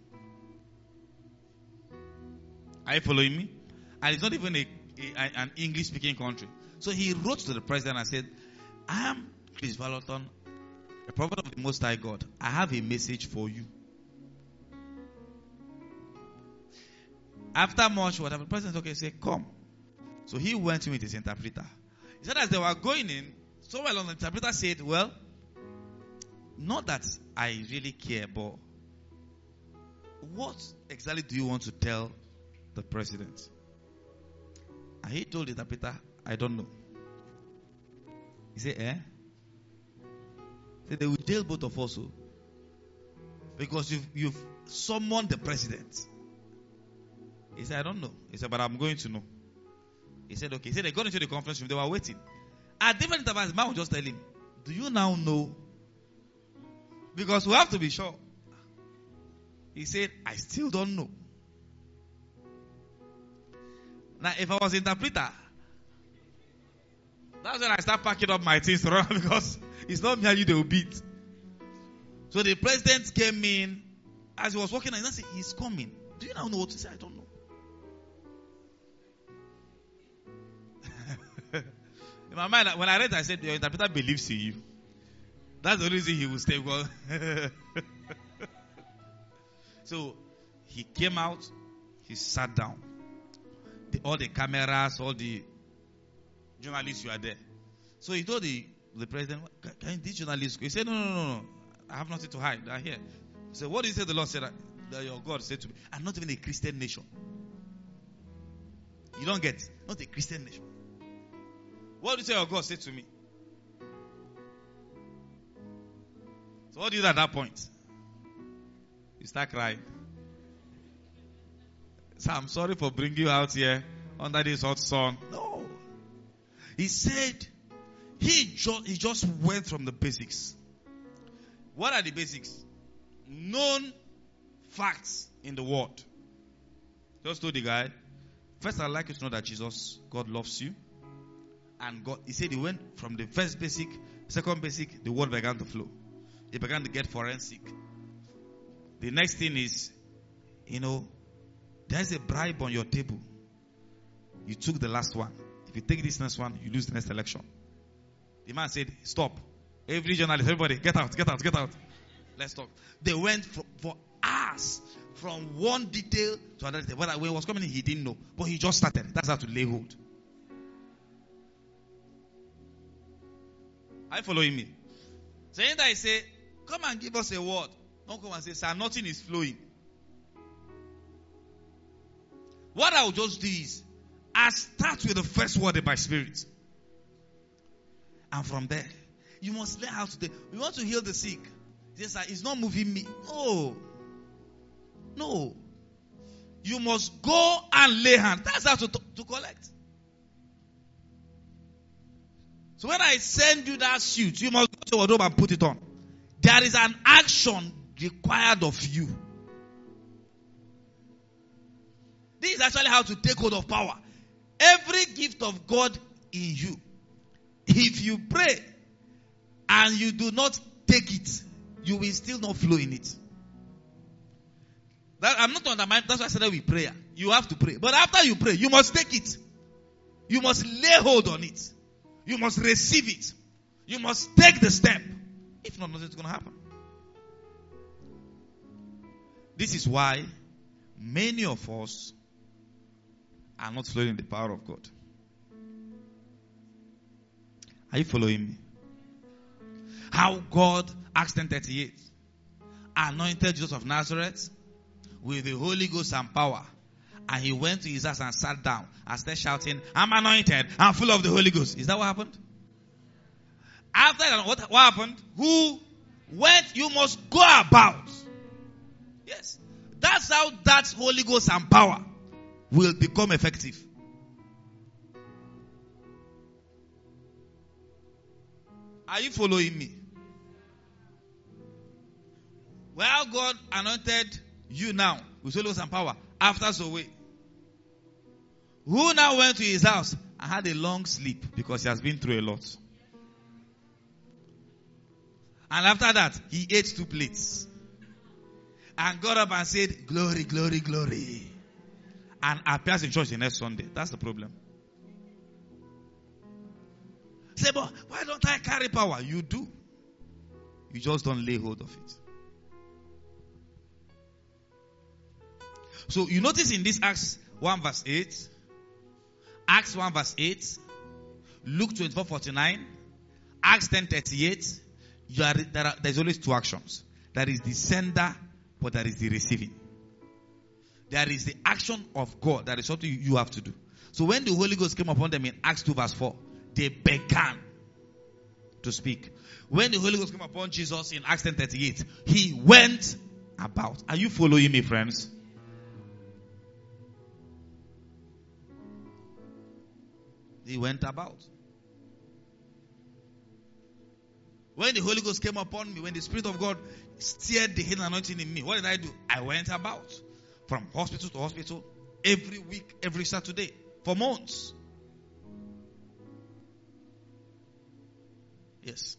Are you following me? And it's not even a, a, an English-speaking country. So he wrote to the president and said, I am Chris Vallotton, a prophet of the Most High God. I have a message for you. After much, whatever, the president okay, said, come. So he went in with his interpreter. He said as they were going in, so well, the interpreter said, well, not that I really care, but what exactly do you want to tell the president? And he told the interpreter, I don't know. He said, eh? He said, they will jail both of us. So, because you've, you've summoned the president. He said, I don't know. He said, but I'm going to know. He said, okay. He said, they got into the conference room. They were waiting. At different intervals, the man would just tell him, do you now know? Because we have to be sure. He said, I still don't know. Now, if I was an interpreter, that's when I start packing up my things around because it's not merely they will beat. So the president came in as he was walking and he said, he's coming. Do you now know what to say? I don't know. In my mind, when I read, I said, your interpreter believes in you. That's the reason he will stay. Well, so he came out, he sat down. The, all the cameras, all the journalists were there. So he told the, the president, can, can these journalists go? He said, no, no, no, no. I have nothing to hide. They're here. He said, what did you say the Lord said that, that your God said to me? I'm not even a Christian nation. You don't get, not a Christian nation. What did you say your God said to me? So what do you do at that point? You start crying. So I'm sorry for bringing you out here under this hot sun. No. He said he just, he just went from the basics. What are the basics? Known facts in the word. Just told the guy, first I'd like you to know that Jesus, God loves you. And God, he said he went from the first basic, second basic, the word began to flow. He began to get forensic. The next thing is, you know, there's a bribe on your table. You took the last one. If you take this next one, you lose the next election. The man said, stop. Every journalist, everybody, get out, get out, get out. Let's talk. They went for, for hours from one detail to another detail. When it was coming in, he didn't know. But he just started. That's how to lay hold. Are you following me? So then I say, come and give us a word. Don't come and say, sir, nothing is flowing. What I will just do is, I start with the first word in my spirit. And from there, you must learn how to do. We want to heal the sick. Yes, sir, it's not moving me. No. No. You must go and lay hands. That's how to, to collect. So when I send you that suit, you must go to your wardrobe and put it on. There is an action required of you. This is actually how to take hold of power. Every gift of God in you, if you pray and you do not take it, you will still not flow in it. That, I'm not undermining. That's why I said that with prayer. You have to pray. But after you pray, you must take it. You must lay hold on it. You must receive it. You must take the step. If not, nothing's going to happen. This is why many of us are not flowing in the power of God. Are you following me? How God, Acts ten thirty-eight, anointed Jesus of Nazareth with the Holy Ghost and power. And he went to his house and sat down and started shouting, I'm anointed, I'm full of the Holy Ghost. Is that what happened? After that, what, what happened? Who went, you must go about. Yes. That's how that Holy Ghost and power will become effective. Are you following me? Well, God anointed you now with Holy Ghost and power after Zoe. Who now went to his house and had a long sleep because he has been through a lot. And after that, he ate two plates. And got up and said, glory, glory, glory. And appears in church the next Sunday. That's the problem. Say, but why don't I carry power? You do. You just don't lay hold of it. So you notice in this Acts one verse eight, Acts one verse eight, Luke twenty-four forty-nine, Acts ten thirty-eight, you are, there are, there's always two actions. There is the sender, but there is the receiving. There is the action of God. That is something you have to do. So when the Holy Ghost came upon them in Acts two verse four, they began to speak. When the Holy Ghost came upon Jesus in Acts ten thirty-eight, he went about. Are you following me, friends? He went about. When the Holy Ghost came upon me, when the Spirit of God stirred the hidden anointing in me, what did I do? I went about. From hospital to hospital, every week, every Saturday, for months. Yes.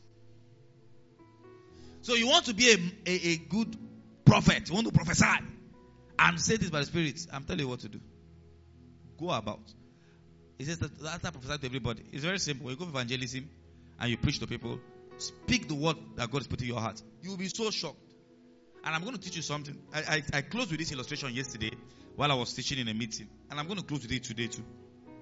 So you want to be a, a, a good prophet, you want to prophesy, and say this by the Spirit, I'm telling you what to do. Go about. He says that after prophesy to everybody. It's very simple. When you go for evangelism and you preach to people, speak the word that God has put in your heart. You will be so shocked. And I'm going to teach you something. I, I, I closed with this illustration yesterday while I was teaching in a meeting. And I'm going to close with it today too.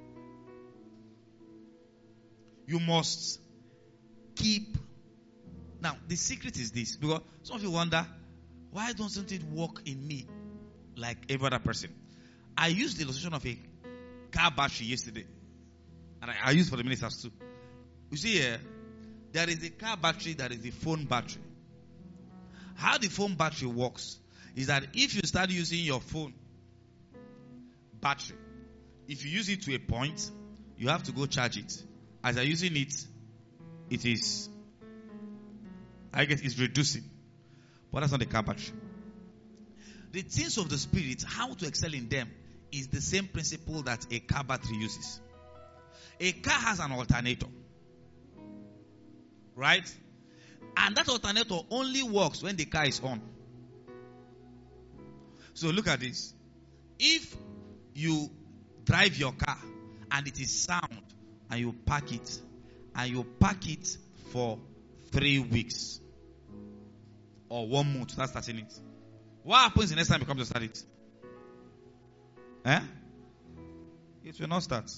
You must keep. Now, the secret is this. Because some of you wonder, why doesn't it work in me like every other person? I used the illustration of a car battery yesterday. And I, I used for the ministers too. You see here, there is a car battery, there is a phone battery. How the phone battery works is that if you start using your phone battery, if you use it to a point, you have to go charge it. As you're using it, it is, I guess it's reducing. But that's not the car battery. The things of the Spirit, how to excel in them, is the same principle that a car battery uses. A car has an alternator. Right? And that alternator only works when the car is on. So look at this. If you drive your car and it is sound and you park it and you park it for three weeks or one month, start starting it. What happens the next time you come to start it? Eh? It will not start.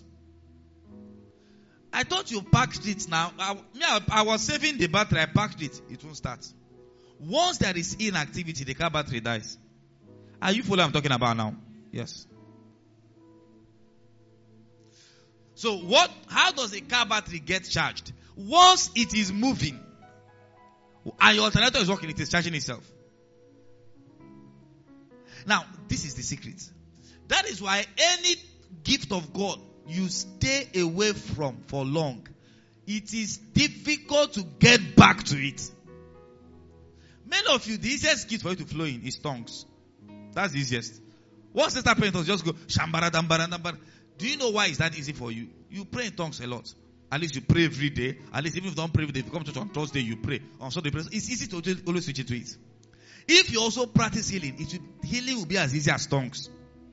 I thought you parked it now. I, I, I was saving the battery. I parked it. It won't start. Once there is inactivity, the car battery dies. Are you following what I'm talking about now? Yes. So what? How does a car battery get charged? Once it is moving and your alternator is working, it is charging itself. Now, this is the secret. That is why any gift of God you stay away from for long, it is difficult to get back to it. Many of you, the easiest gift for you to flow in is tongues. That's the easiest. Once you start praying in tongues, just go shambara dambara dambara. Do you know why it's that easy for you? You pray in tongues a lot. At least you pray every day. At least even if you don't pray every day, if you come to church on Thursday, you pray. On Sunday, you pray. It's easy to always switch into it. If you also practice healing, it will, healing will be as easy as tongues.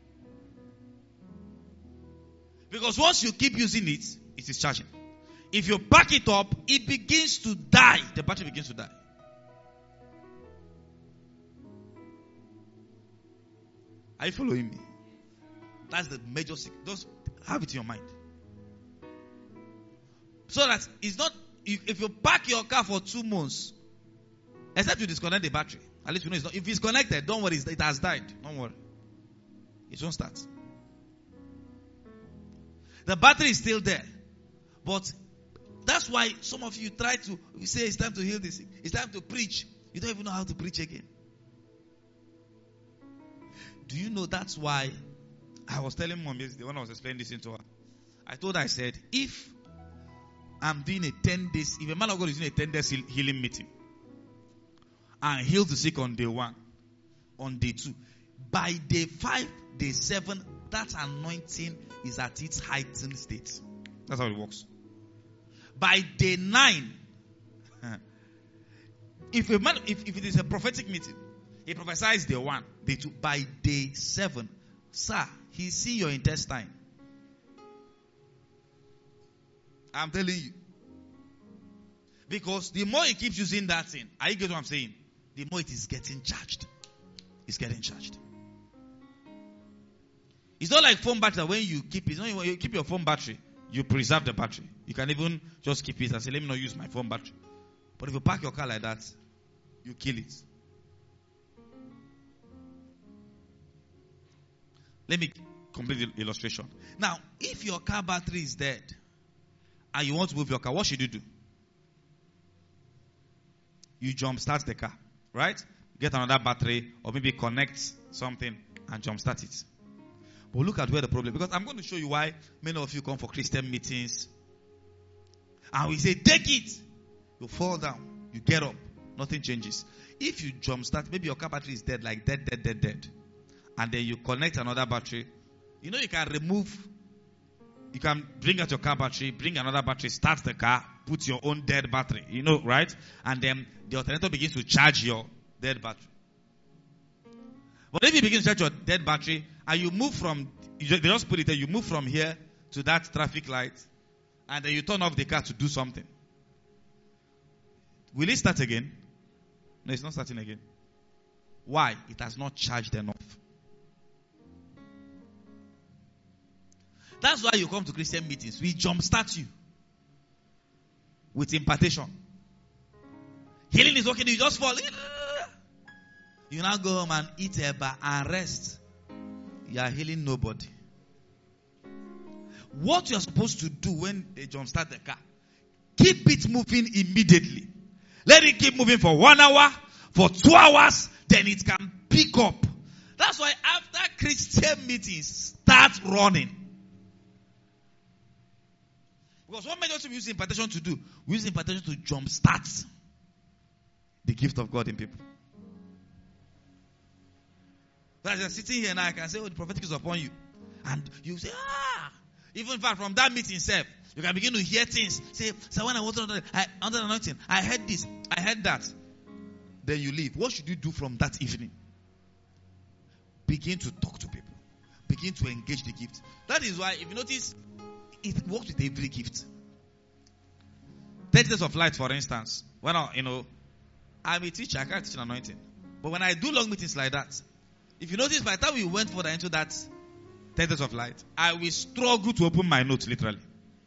Because once you keep using it, it is charging. If you back it up, it begins to die. The battery begins to die. Are you following me? That's the major secret. Just have it in your mind. So that it's not, if, if you park your car for two months, except you disconnect the battery. At least you know it's not. If it's connected, don't worry, it has died. Don't worry. It won't start. The battery is still there. But that's why some of you try to, you say it's time to heal this. It's time to preach. You don't even know how to preach again. Do you know that's why I was telling mom yesterday when I was explaining this to her. I told her, I said, if I'm doing a ten days, if a man of God is doing a ten days healing meeting and heal the sick on day one, on day two, by day five, day seven, that anointing is at its heightened state. That's how it works. By day nine, if a man, if, if it is a prophetic meeting, he prophesies day one, day two. By day seven, sir, he see your intestine. I'm telling you. Because the more he keeps using that thing, are you getting what I'm saying? The more it is getting charged. It's getting charged. It's not like phone battery when you keep it. When you keep your phone battery, you preserve the battery. You can even just keep it and say, let me not use my phone battery. But if you park your car like that, you kill it. Let me complete the illustration. Now, if your car battery is dead and you want to move your car, what should you do? You jump start the car, right? Get another battery or maybe connect something and jump start it. But look at where the problem, because I'm going to show you why many of you come for Christian meetings and we say, take it. You fall down, you get up, nothing changes. If you jump start, maybe your car battery is dead, like dead, dead, dead, dead. And then you connect another battery. You know, you can remove, you can bring out your car battery, bring another battery, start the car, put your own dead battery. You know, right? And then the alternator begins to charge your dead battery. But if you begin to charge your dead battery, and you move from, you just, they just put it there, you move from here to that traffic light, and then you turn off the car to do something. Will it start again? No, it's not starting again. Why? It has not charged enough. That's why you come to Christian meetings. We jumpstart you with impartation. Healing is working, you just fall. You now go home and eat eba and rest. You are healing nobody. What you are supposed to do when they jumpstart the car, keep it moving immediately. Let it keep moving for one hour, for two hours, then it can pick up. That's why after Christian meetings, start running. Because what major thing we use impartation to do? We use impartation to jumpstart the gift of God in people. So as you're sitting here now, I can say, oh, the prophetic is upon you. And you say, ah. Even in fact, from that meeting itself, You can begin to hear things. Say, so when I was under, I, under the anointing, I heard this, I heard that. Then you leave. What should you do from that evening? Begin to talk to people. Begin to engage the gift. That is why, if you notice, it works with every gift. thirty days of light, for instance. When I, you know, I'm a teacher, I can't teach an anointing. But when I do long meetings like that, if you notice, by the time we went further into that thirty days of light, I will struggle to open my notes, literally.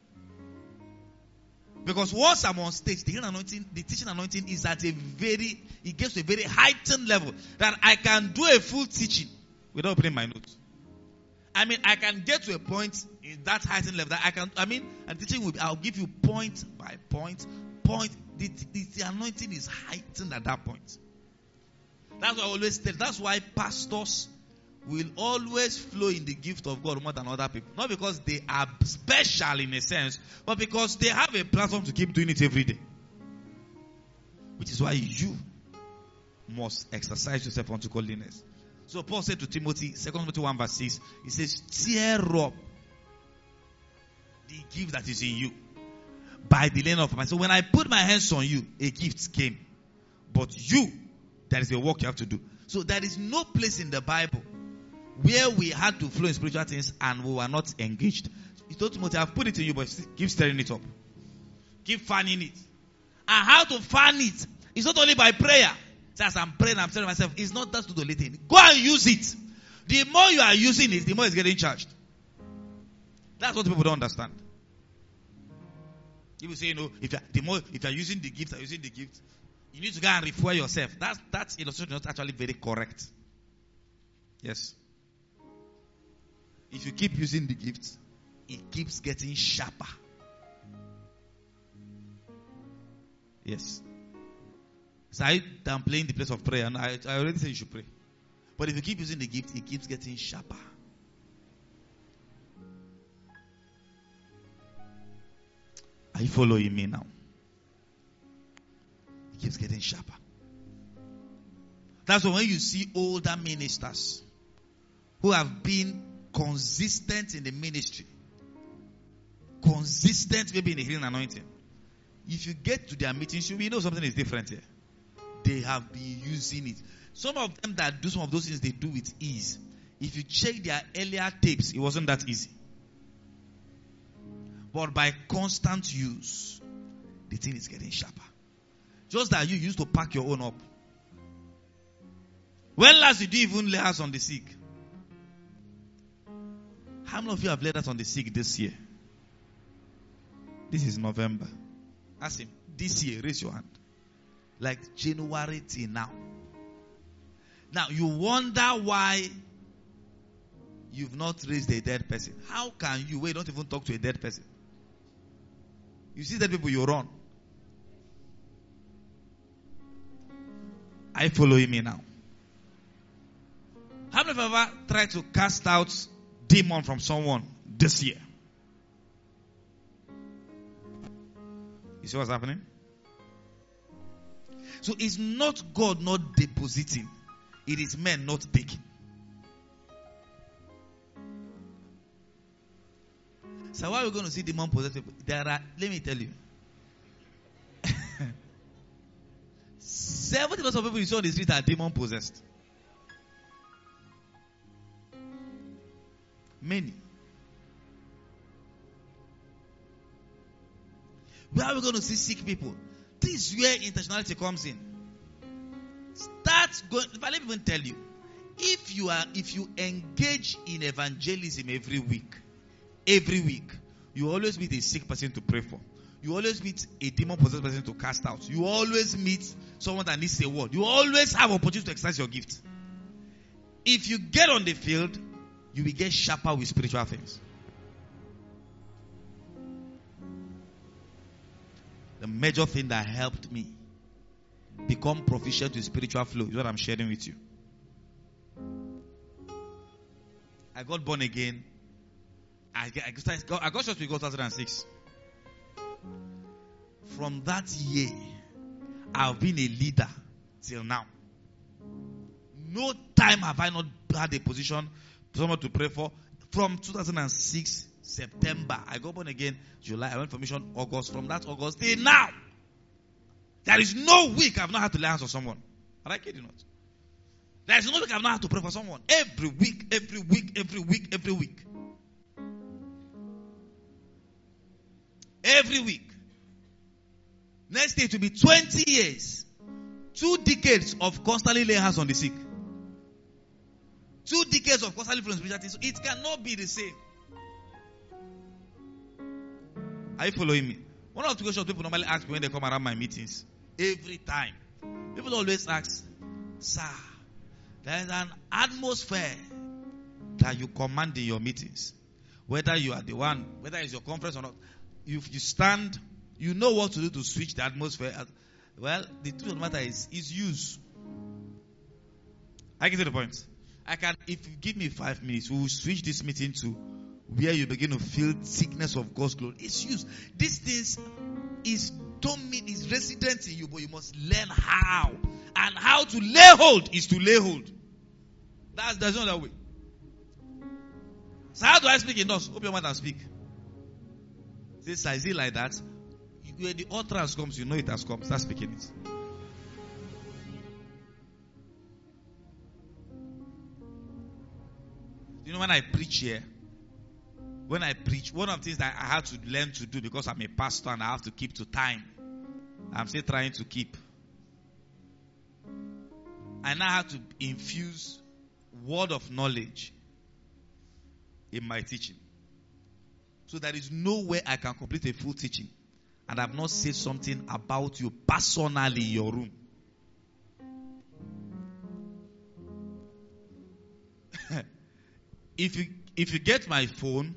Because once I'm on stage, the anointing, the teaching anointing is at a very, it gets to a very heightened level that I can do a full teaching without opening my notes. I mean, I can get to a point in that heightened level that I can, I mean, and teaching will be, I'll give you point by point, point. The, the, the anointing is heightened at that point. That's why I always tell, that's why pastors will always flow in the gift of God more than other people. Not because they are special in a sense, but because they have a platform to keep doing it every day. Which is why you must exercise yourself unto godliness. So Paul said to Timothy, Second Timothy one verse six, he says, tear up the gift that is in you by the laying of my. So when I put my hands on you, a gift came. But you, there is a work you have to do. So there is no place in the Bible where we had to flow in spiritual things and we were not engaged. He told Timothy, I've put it in you, but keep stirring it up. Keep fanning it. And how to fan it? It's not only by prayer. So as I'm praying, I'm telling myself, it's not that to the only thing. Go and use it. The more you are using it, the more it's getting charged. That's what people don't understand. People say, you know, if you're, the more, if you're using the gift, you're using the gift, you need to go and refuel yourself. That's, that's illustration not actually very correct. Yes. If you keep using the gift, it keeps getting sharper. Yes. So I am playing the place of prayer, and I, I already said you should pray. But if you keep using the gift, it keeps getting sharper. Are you following me now? It keeps getting sharper. That's why when you see older ministers who have been consistent in the ministry, consistent maybe in the healing anointing, if you get to their meetings, you will know something is different here. They have been using it. Some of them that do some of those things, they do with ease. If you check their earlier tapes, it wasn't that easy. But by constant use, the thing is getting sharper. Just that you used to pack your own up. When last did you even lay hands on the sick? How many of you have laid hands on the sick this year? This is November. Ask him, this year, raise your hand. Like January till now. Now, you wonder why you've not raised a dead person. How can you? Wait, don't even talk to a dead person. You see dead people, you run. Are you following me now? How many of you ever tried to cast out demon from someone this year? You see what's happening? So it's not God not depositing. It is men not taking. So why are we going to see demon possessed people? There are, let me tell you. seventy percent of people you saw on the street are demon possessed. Many. Where are we going to see sick people? This is where intentionality comes in. Start going. Let me even tell you, if you are, if you engage in evangelism every week, every week, you always meet a sick person to pray for. You always meet a demon possessed person to cast out. You always meet someone that needs a word. You always have opportunity to exercise your gift. If you get on the field, you will get sharper with spiritual things. The major thing that helped me become proficient with spiritual flow is what I'm sharing with you. I got born again. I got, I got shot with God two thousand six. From that year, I've been a leader till now. No time have I not had a position, someone to pray for. From two thousand six, September. I got born again July. I went for mission August. From that August till now, there is no week I've not had to lay hands on someone. Are I kidding not? There is no week I've not had to pray for someone. Every week, every week, every week, every week. Every week. Next day it will be twenty years. Two decades of constantly laying hands on the sick. Two decades of constantly flowing spirituality. So it cannot be the same. Are you following me? One of the questions people normally ask me when they come around my meetings. Every time. People always ask, sir, there is an atmosphere that you command in your meetings. Whether you are the one, whether it's your conference or not. If you stand, you know what to do to switch the atmosphere. Well, the truth of the matter is, is use. I get to the point. I can, if you give me five minutes, we will switch this meeting to where you begin to feel sickness of God's glory. It's used. These things is don't mean it's resident in you, but you must learn how. And how to lay hold is to lay hold. That's there's no other way. So how do I speak in tongues? Open your mouth and speak. Say, sir, is it like that? When the utterance comes, you know it has come. Start speaking it. You know, when I preach here, when I preach, one of the things that I had to learn to do because I'm a pastor and I have to keep to time. I'm still trying to keep. I now have to infuse word of knowledge in my teaching. So there is no way I can complete a full teaching and I've not said something about you personally in your room. If you if you get my phone,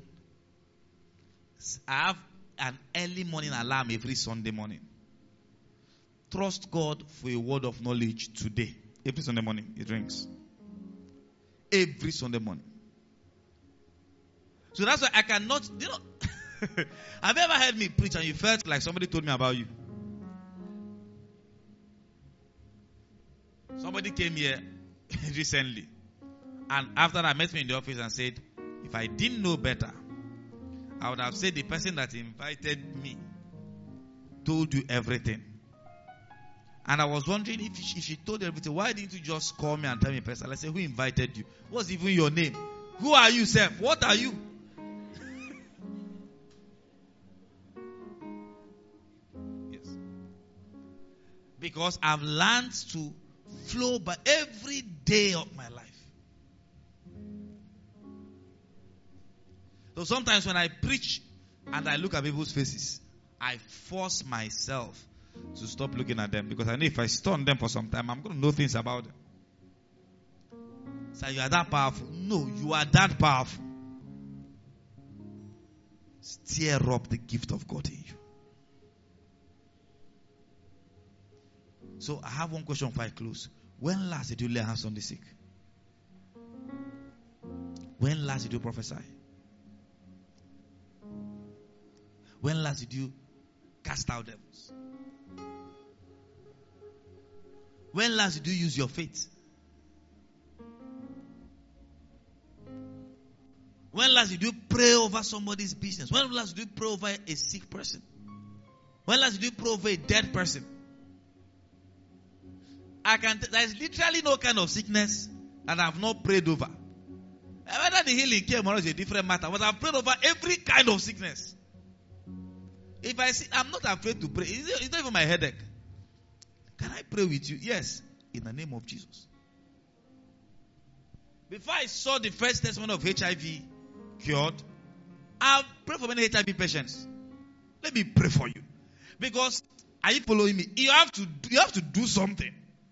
I have an early morning alarm every Sunday morning. Trust God for a word of knowledge today. Every Sunday morning it rings. Every Sunday morning. So that's why I cannot, you know, have you ever heard me preach and you felt like somebody told me about you? Somebody came here recently. And after that, met me in the office and said, if I didn't know better, I would have said the person that invited me told you everything. And I was wondering if she, if she told you everything, why didn't you just call me and tell me personally? I said, who invited you? What's even your name? Who are you, sir? What are you? Yes. Because I've learned to flow by every day of my life. So sometimes when I preach and I look at people's faces, I force myself to stop looking at them because I know if I stun them for some time, I'm going to know things about them. So you are that powerful. No, you are that powerful. Stir up the gift of God in you. So I have one question before I close. When last did you lay hands on the sick? When last did you prophesy? When last did you cast out devils? When last did you use your faith? When last did you pray over somebody's business? When last did you pray over a sick person? When last did you pray over a dead person? I can. T- there is literally no kind of sickness that I have not prayed over. Whether the healing came or is a different matter, but I've prayed over every kind of sickness. If I see, I'm not afraid to pray. It's not even my headache. Can I pray with you? Yes, in the name of Jesus. Before I saw the first testimony of H I V cured, I've prayed for many H I V patients. Let me pray for you, because are you following me? You have to. Do, you have to do something.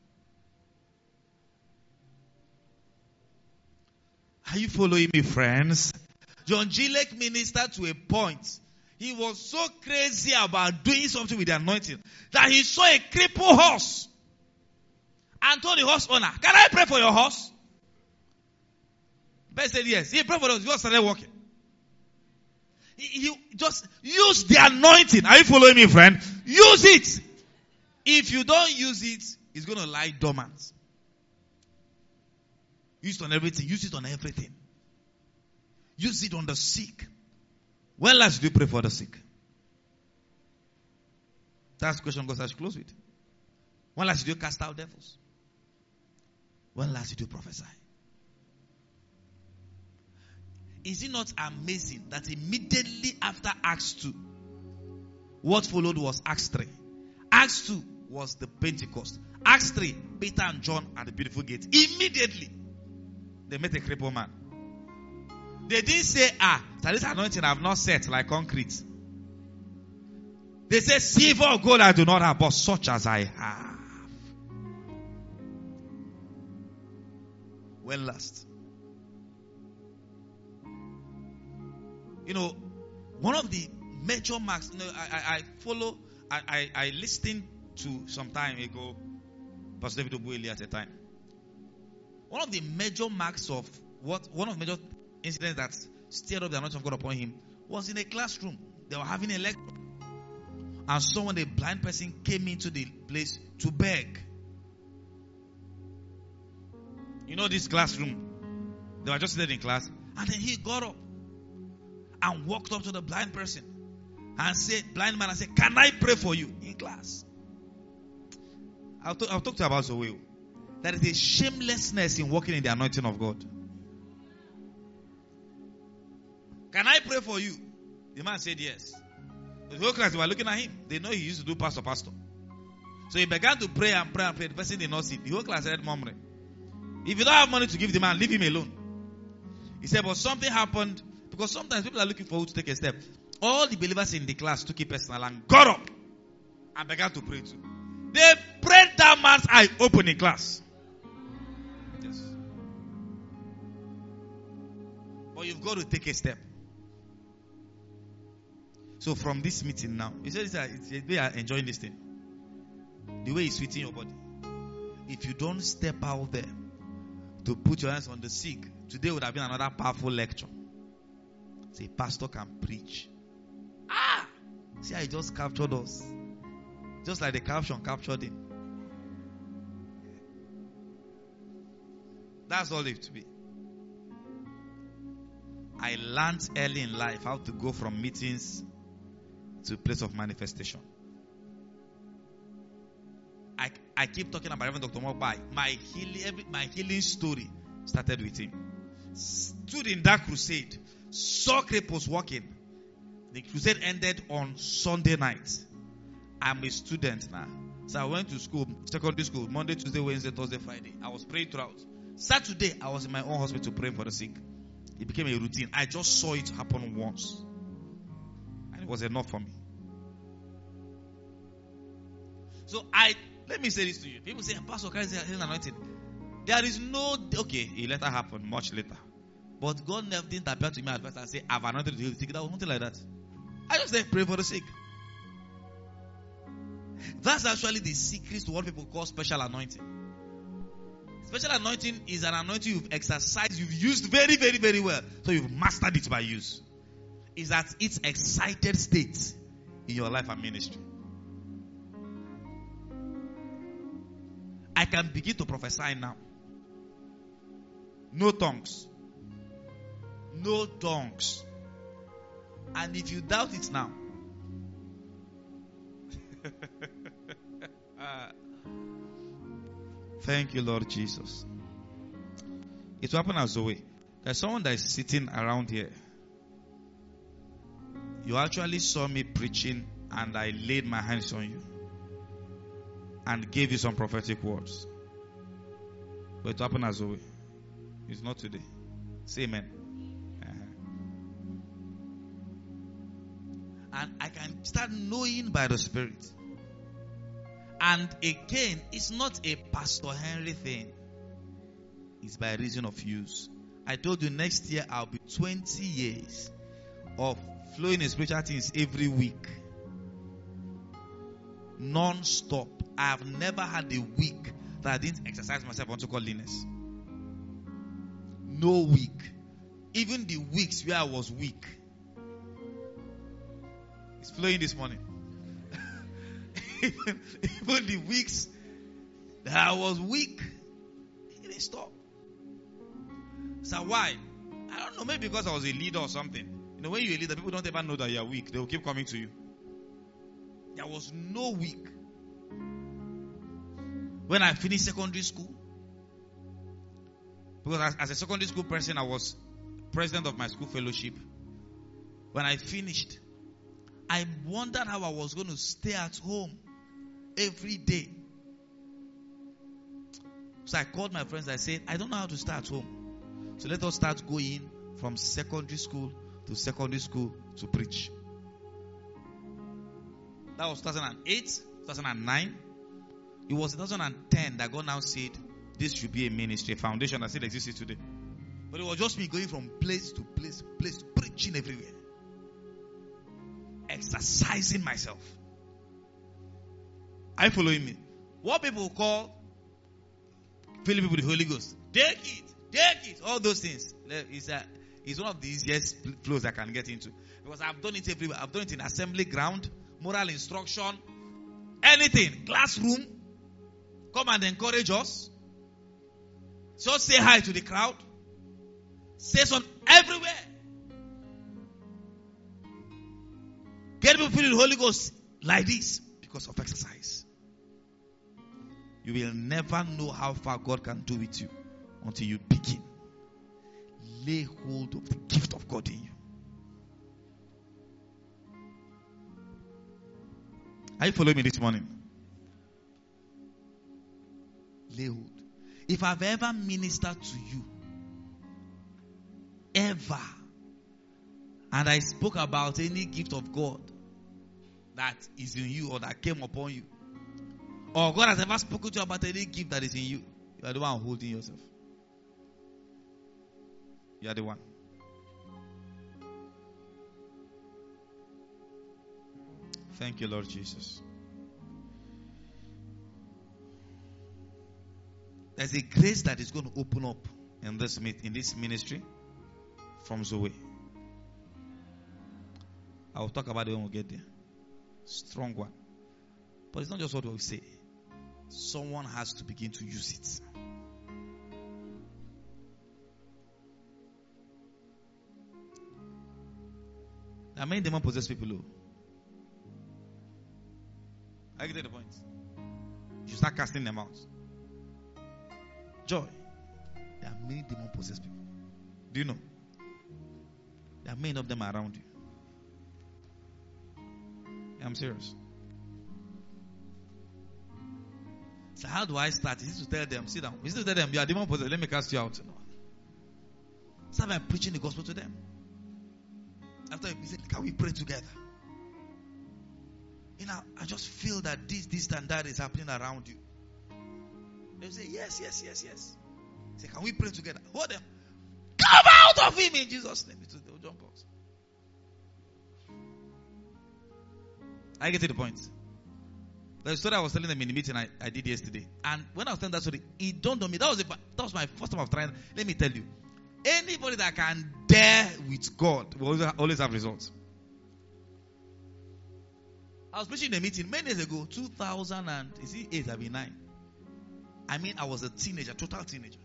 Are you following me, friends? John G. Lake ministered to a point. He was so crazy about doing something with the anointing that he saw a crippled horse and told the horse owner, can I pray for your horse? The person said yes. He prayed for the horse. The horse started walking. He, he just use the anointing. Are you following me, friend? Use it. If you don't use it, it's going to lie dormant. Use it on everything. Use it on everything. Use it on the sick. When last did you pray for the sick? That's the question God should close with. When last did you cast out devils? When last did you prophesy? Is it not amazing that immediately after Acts two, what followed was Acts three? Acts two was the Pentecost. Acts three, Peter and John at the beautiful gate. Immediately, they met a crippled man. They didn't say, ah, this anointing I have not set like concrete. They said, silver or gold I do not have, but such as I have. When last? You know, one of the major marks, you know, I, I, I follow, I, I, I listened to some time ago, Pastor David Obueli at a time. One of the major marks of what, one of the major incidents that stirred up the anointing of God upon him was in a classroom. They were having a lecture. And someone, a blind person, came into the place to beg. You know this classroom? They were just sitting in class. And then he got up and walked up to the blind person and said, blind man, and said, can I pray for you in class? I'll, t- I'll talk to you about Zoe. There is a shamelessness in walking in the anointing of God. Can I pray for you? The man said yes. The whole class, they were looking at him. They know he used to do pastor, pastor. So he began to pray and pray and pray. The person did not sit. The whole class started murmuring. If you don't have money to give the man, leave him alone. He said, but something happened. Because sometimes people are looking for who to take a step. All the believers in the class took it personal and got up and began to pray too. They prayed that man's eye open in class. Yes. But you've got to take a step. So from this meeting now, you said they are enjoying this thing. The way it's sweeting your body. If you don't step out there to put your hands on the sick, today would have been another powerful lecture. Say, pastor can preach. Ah! See how he just captured us. Just like the caption captured him. That's all it to be. I learned early in life how to go from meetings to a place of manifestation. I, I keep talking about Reverend Doctor Mobai. My healing, every, my healing story started with him. Stood in that crusade. Saw cripples walking. The crusade ended on Sunday night. I'm a student now. So I went to school, secondary school, Monday, Tuesday, Wednesday, Thursday, Friday. I was praying throughout. Saturday, I was in my own hospital praying for the sick. It became a routine. I just saw it happen once. And it was enough for me. So I, let me say this to you. People say, Pastor Christ is anointed. There is no, okay, it later happened, much later. But God never didn't appear to me at first and say, I've anointed to heal the sick. That was nothing like that. I just said, pray for the sick. That's actually the secret to what people call special anointing. Special anointing is an anointing you've exercised, you've used very, very, very well. So you've mastered it by use. It's at its excited state in your life and ministry. I can begin to prophesy now. No tongues. No tongues. And if you doubt it now, uh, thank you, Lord Jesus. It will happen as a way. There's someone that is sitting around here. You actually saw me preaching and I laid my hands on you and gave you some prophetic words. But it will happen as a way. It's not today. Say amen. And I can start knowing by the Spirit. And again, it's not a Pastor Henry thing. It's by reason of use. I told you next year I'll be twenty years of flowing in spiritual things every week. Non-stop. I've never had a week that I didn't exercise myself unto godliness. No week. Even the weeks where I was weak. It's flowing this morning. even, even the weeks that I was weak, it didn't stop. So why? I don't know, maybe because I was a leader or something. You know, when you're a leader, people don't ever know that you're weak. They will keep coming to you. There was no weak. When I finished secondary school, because as, as a secondary school person, I was president of my school fellowship. When I finished, I wondered how I was going to stay at home every day. So I called my friends. I said, I don't know how to stay at home. So let us start going from secondary school to secondary school to preach. That was two thousand eight, two thousand nine. It was two thousand ten that God now said, this should be a ministry, a foundation that still exists today. But it was just me going from place to place, place, preaching everywhere. Exercising myself. Are you following me? What people call filling people with the Holy Ghost. Take it, take it, all those things. It's, a, it's one of the easiest flows I can get into. Because I've done it everywhere. I've done it in assembly ground, moral instruction, anything, classroom. Come and encourage us. Just say hi to the crowd. Say something everywhere. Get people feeling the Holy Ghost like this because of exercise. You will never know how far God can do with you until you begin. Lay hold of the gift of God in you. Are you following me this morning? Lay hold. If I've ever ministered to you, ever, and I spoke about any gift of God that is in you or that came upon you, or God has ever spoken to you about any gift that is in you, you are the one holding yourself. You are the one. Thank you, Lord Jesus. There's a grace that is going to open up in this in this ministry from Zoe. I will talk about it when we get there. Strong one. But it's not just what we say. Someone has to begin to use it. There are many demon-possessed people who. I get the point. You start casting them out. Joy. There are many demon-possessed people. Do you know? There are many of them around you. I'm serious. So how do I start? Is it to tell them, sit down? Is it to tell them, you are demon-possessed, let me cast you out? No. Start by preaching the gospel to them. After you say, can we pray together? You know, I just feel that this, this, and that is happening around you. They say, yes, yes, yes, yes. Say, can we pray together? Hold them. Come out of him in Jesus' name. They'll jump out. I get to the point. The story I was telling them in the meeting I, I did yesterday. And when I was telling that story, it dawned on me. That was, a, that was my first time of trying. Let me tell you. Anybody that can dare with God will always, always have results. I was preaching in a meeting many years ago, two thousand eight, I mean nine. I mean, I was a teenager, total teenager.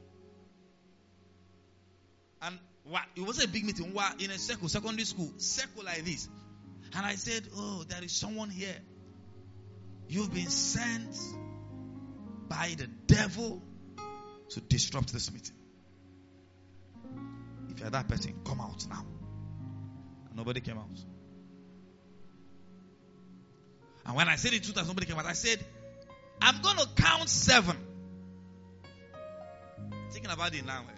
And it was a big meeting in a circle, secondary school, circle like this. And I said, oh, there is someone here. You've been sent by the devil to disrupt this meeting. If you're that person, come out now. And nobody came out. And when I said the truth and somebody came out, I said, I'm going to count seven. Thinking about it now.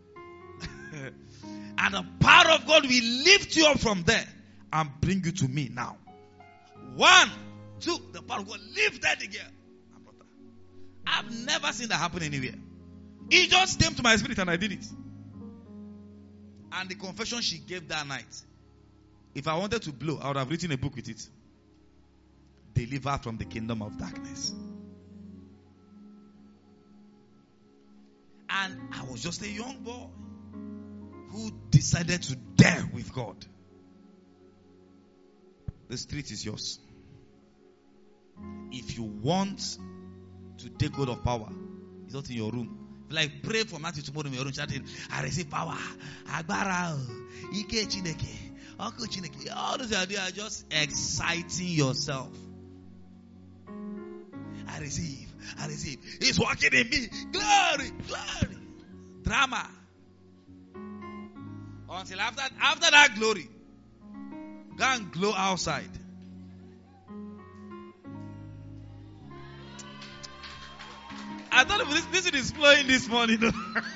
And the power of God will lift you up from there and bring you to me now. One, two, the power of God lifted the girl. I've never seen that happen anywhere. It just came to my spirit and I did it. And the confession she gave that night, if I wanted to blow, I would have written a book with it. Deliver from the kingdom of darkness. And I was just a young boy who decided to dare with God. The street is yours. If you want to take hold of power, it's not in your room. Like pray for Matthew tomorrow in your room, shouting, I receive power. Agbara, Ike Chineke, Uncle Chineke, all those ideas are just exciting yourself. I receive, I receive. It's working in me. Glory, glory. Drama. Until after, after that glory, go and glow outside. I thought this, this is flowing this morning. Go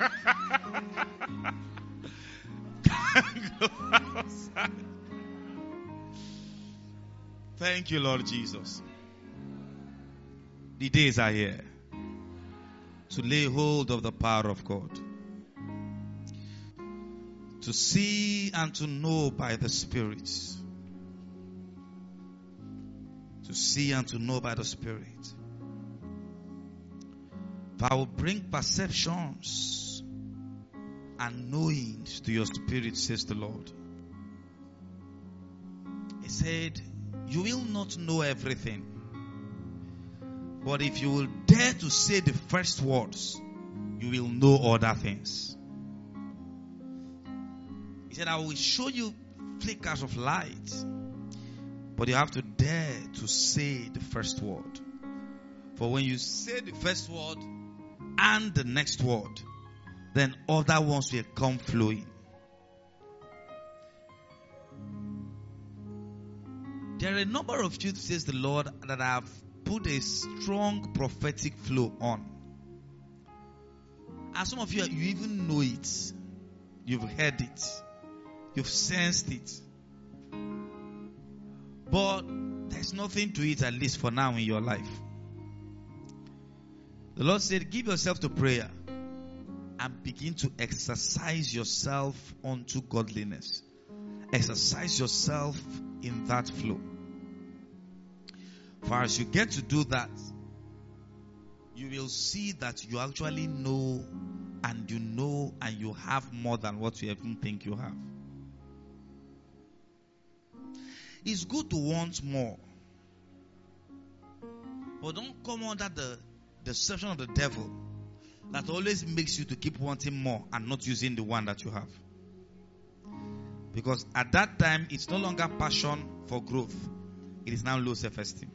outside. Thank you, Lord Jesus. The days are here to lay hold of the power of God, to see and to know by the Spirit, to see and to know by the Spirit. For I will bring perceptions and knowings to your spirit, says the Lord. He said, you will not know everything, but if you will dare to say the first words, you will know other things. He said, I will show you flickers of light, but you have to dare to say the first word. For when you say the first word and the next word, then other ones will come flowing. There are a number of you, says the Lord, that I have put a strong prophetic flow on. And some of you, you even know it. You've heard it. You've sensed it. But there's nothing to it, at least for now in your life. The Lord said, give yourself to prayer and begin to exercise yourself unto godliness. Exercise yourself in that flow. For as you get to do that, you will see that you actually know, and you know, and you have more than what you even think you have. It's good to want more, but don't come under the deception of the devil that always makes you to keep wanting more and not using the one that you have. Because at that time, it's no longer passion for growth. It is now low self-esteem.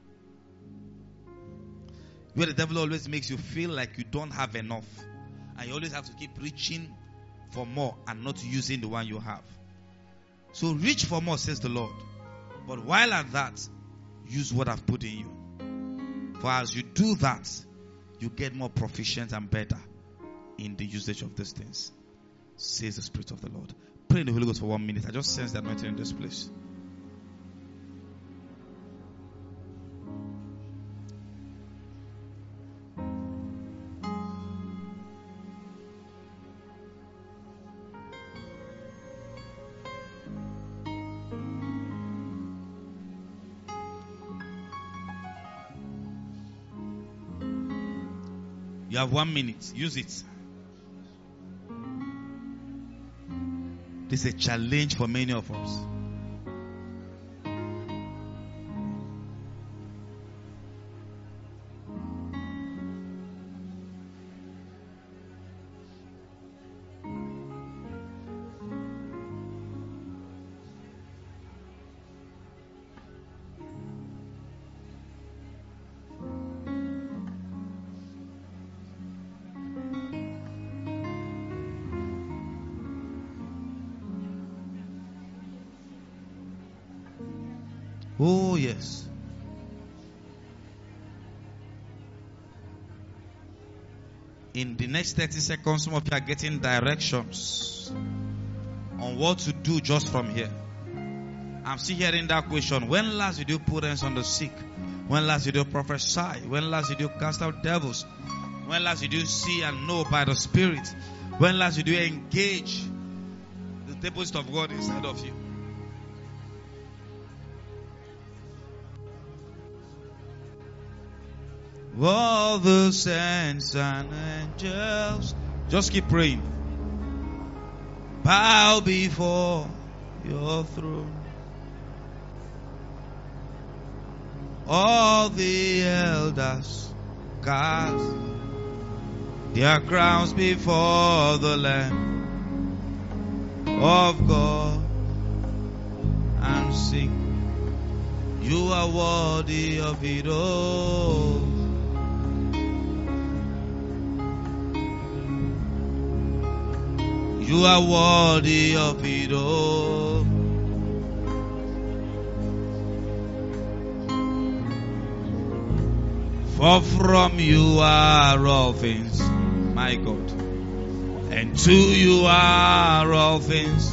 Where the devil always makes you feel like you don't have enough, and you always have to keep reaching for more and not using the one you have. So reach for more, says the Lord. But while at that, use what I've put in you. For as you do that, you get more proficient and better in the usage of these things, says the Spirit of the Lord. Pray in the Holy Ghost for one minute. I just sense the anointing in this place. You have one minute. Use it. This is a challenge for many of us. Oh, yes. In the next thirty seconds, some of you are getting directions on what to do just from here. I'm still hearing that question. When last did you put hands on the sick? When last did you prophesy? When last did you cast out devils? When last did you see and know by the Spirit? When last did you engage the deposit of God inside of you? All the saints and angels, just keep praying. Bow before your throne. All the elders cast their crowns before the Lamb of God. sing. You are worthy of it all. You are worthy of it all. For from you are all things, my God, and to you are all things.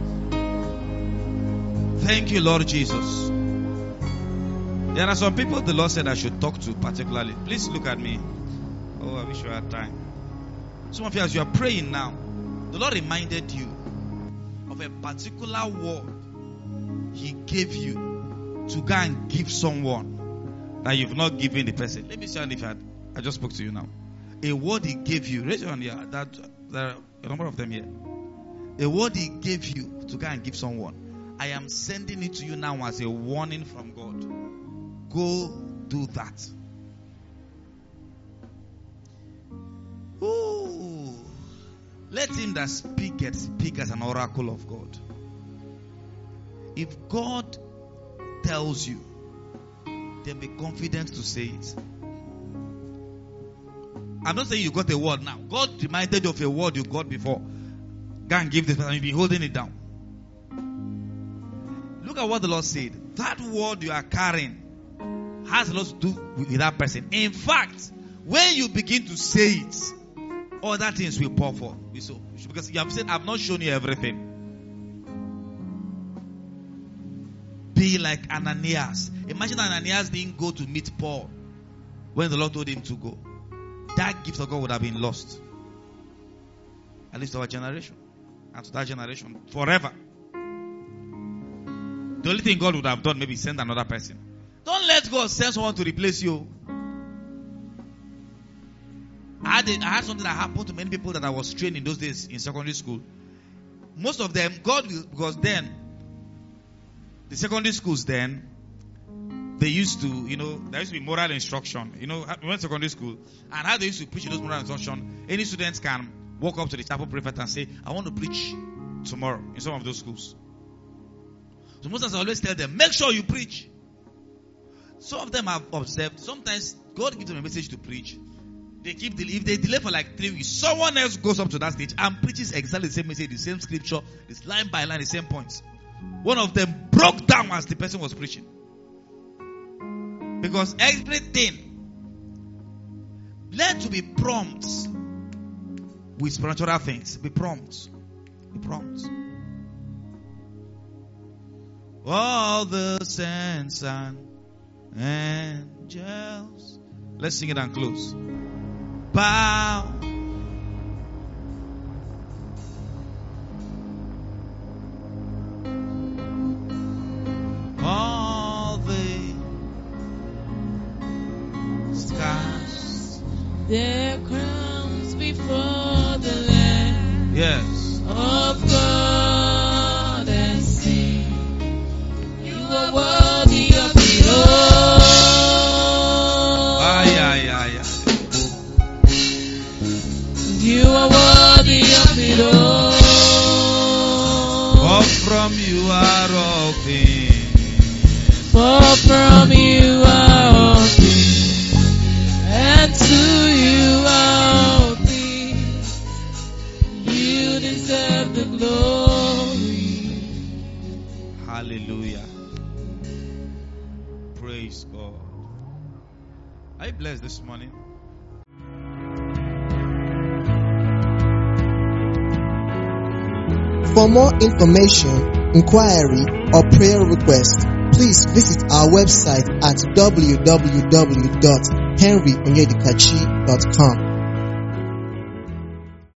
Thank you, Lord Jesus. There are some people the Lord said I should talk to particularly. Please look at me. Oh, I wish you had time. Some of you, as you are praying now, the Lord reminded you of a particular word He gave you to go and give someone that you've not given the person. Let me see if I, I just spoke to you now. A word He gave you. Raise your hand here. That, there are a number of them here. A word He gave you to go and give someone. I am sending it to you now as a warning from God. Go do that. Ooh. Let him that speaketh speak as an oracle of God. If God tells you, then be confident to say it. I'm not saying you got a word now. God reminded you of a word you got before. Go and give this person. You'll be holding it down. Look at what the Lord said. That word you are carrying has a lot to do with that person. In fact, when you begin to say it, other things will pour forth. So, because you have said, I've not shown you everything. Be like Ananias. Imagine Ananias didn't go to meet Paul when the Lord told him to go. That gift of God would have been lost. At least to our generation. And to that generation. Forever. The only thing God would have done, maybe send another person. Don't let God send someone to replace you. I had, a, I had something that happened to many people that I was trained in those days in secondary school. Most of them, God will, because then, the secondary schools then, they used to, you know, there used to be moral instruction. You know, we went to secondary school, and how they used to preach in those moral instruction, any students can walk up to the chapel prefect and say, I want to preach tomorrow in some of those schools. So most of us always tell them, make sure you preach. Some of them have observed, sometimes God gives them a message to preach. They keep del- if they delay for like three weeks, someone else goes up to that stage and preaches exactly the same message, the same scripture, this line by line, the same points. One of them broke down as the person was preaching. Because everything, learn to be prompt with spiritual things. Be prompt. Be prompt. All the saints and angels. Let's sing it and close. Bow. All the skies. Their crowns before the Lamb. Yes. Of God and sing. You are worthy of it all. Ay, ay, ay, ay. You are worthy of it all. For from you are all things. For from you are all things, and to you are all things. You deserve the glory. Hallelujah. Praise God. Are you blessed this morning? For more information, inquiry, or prayer request, please visit our website at w w w dot henry onyedikachi dot com.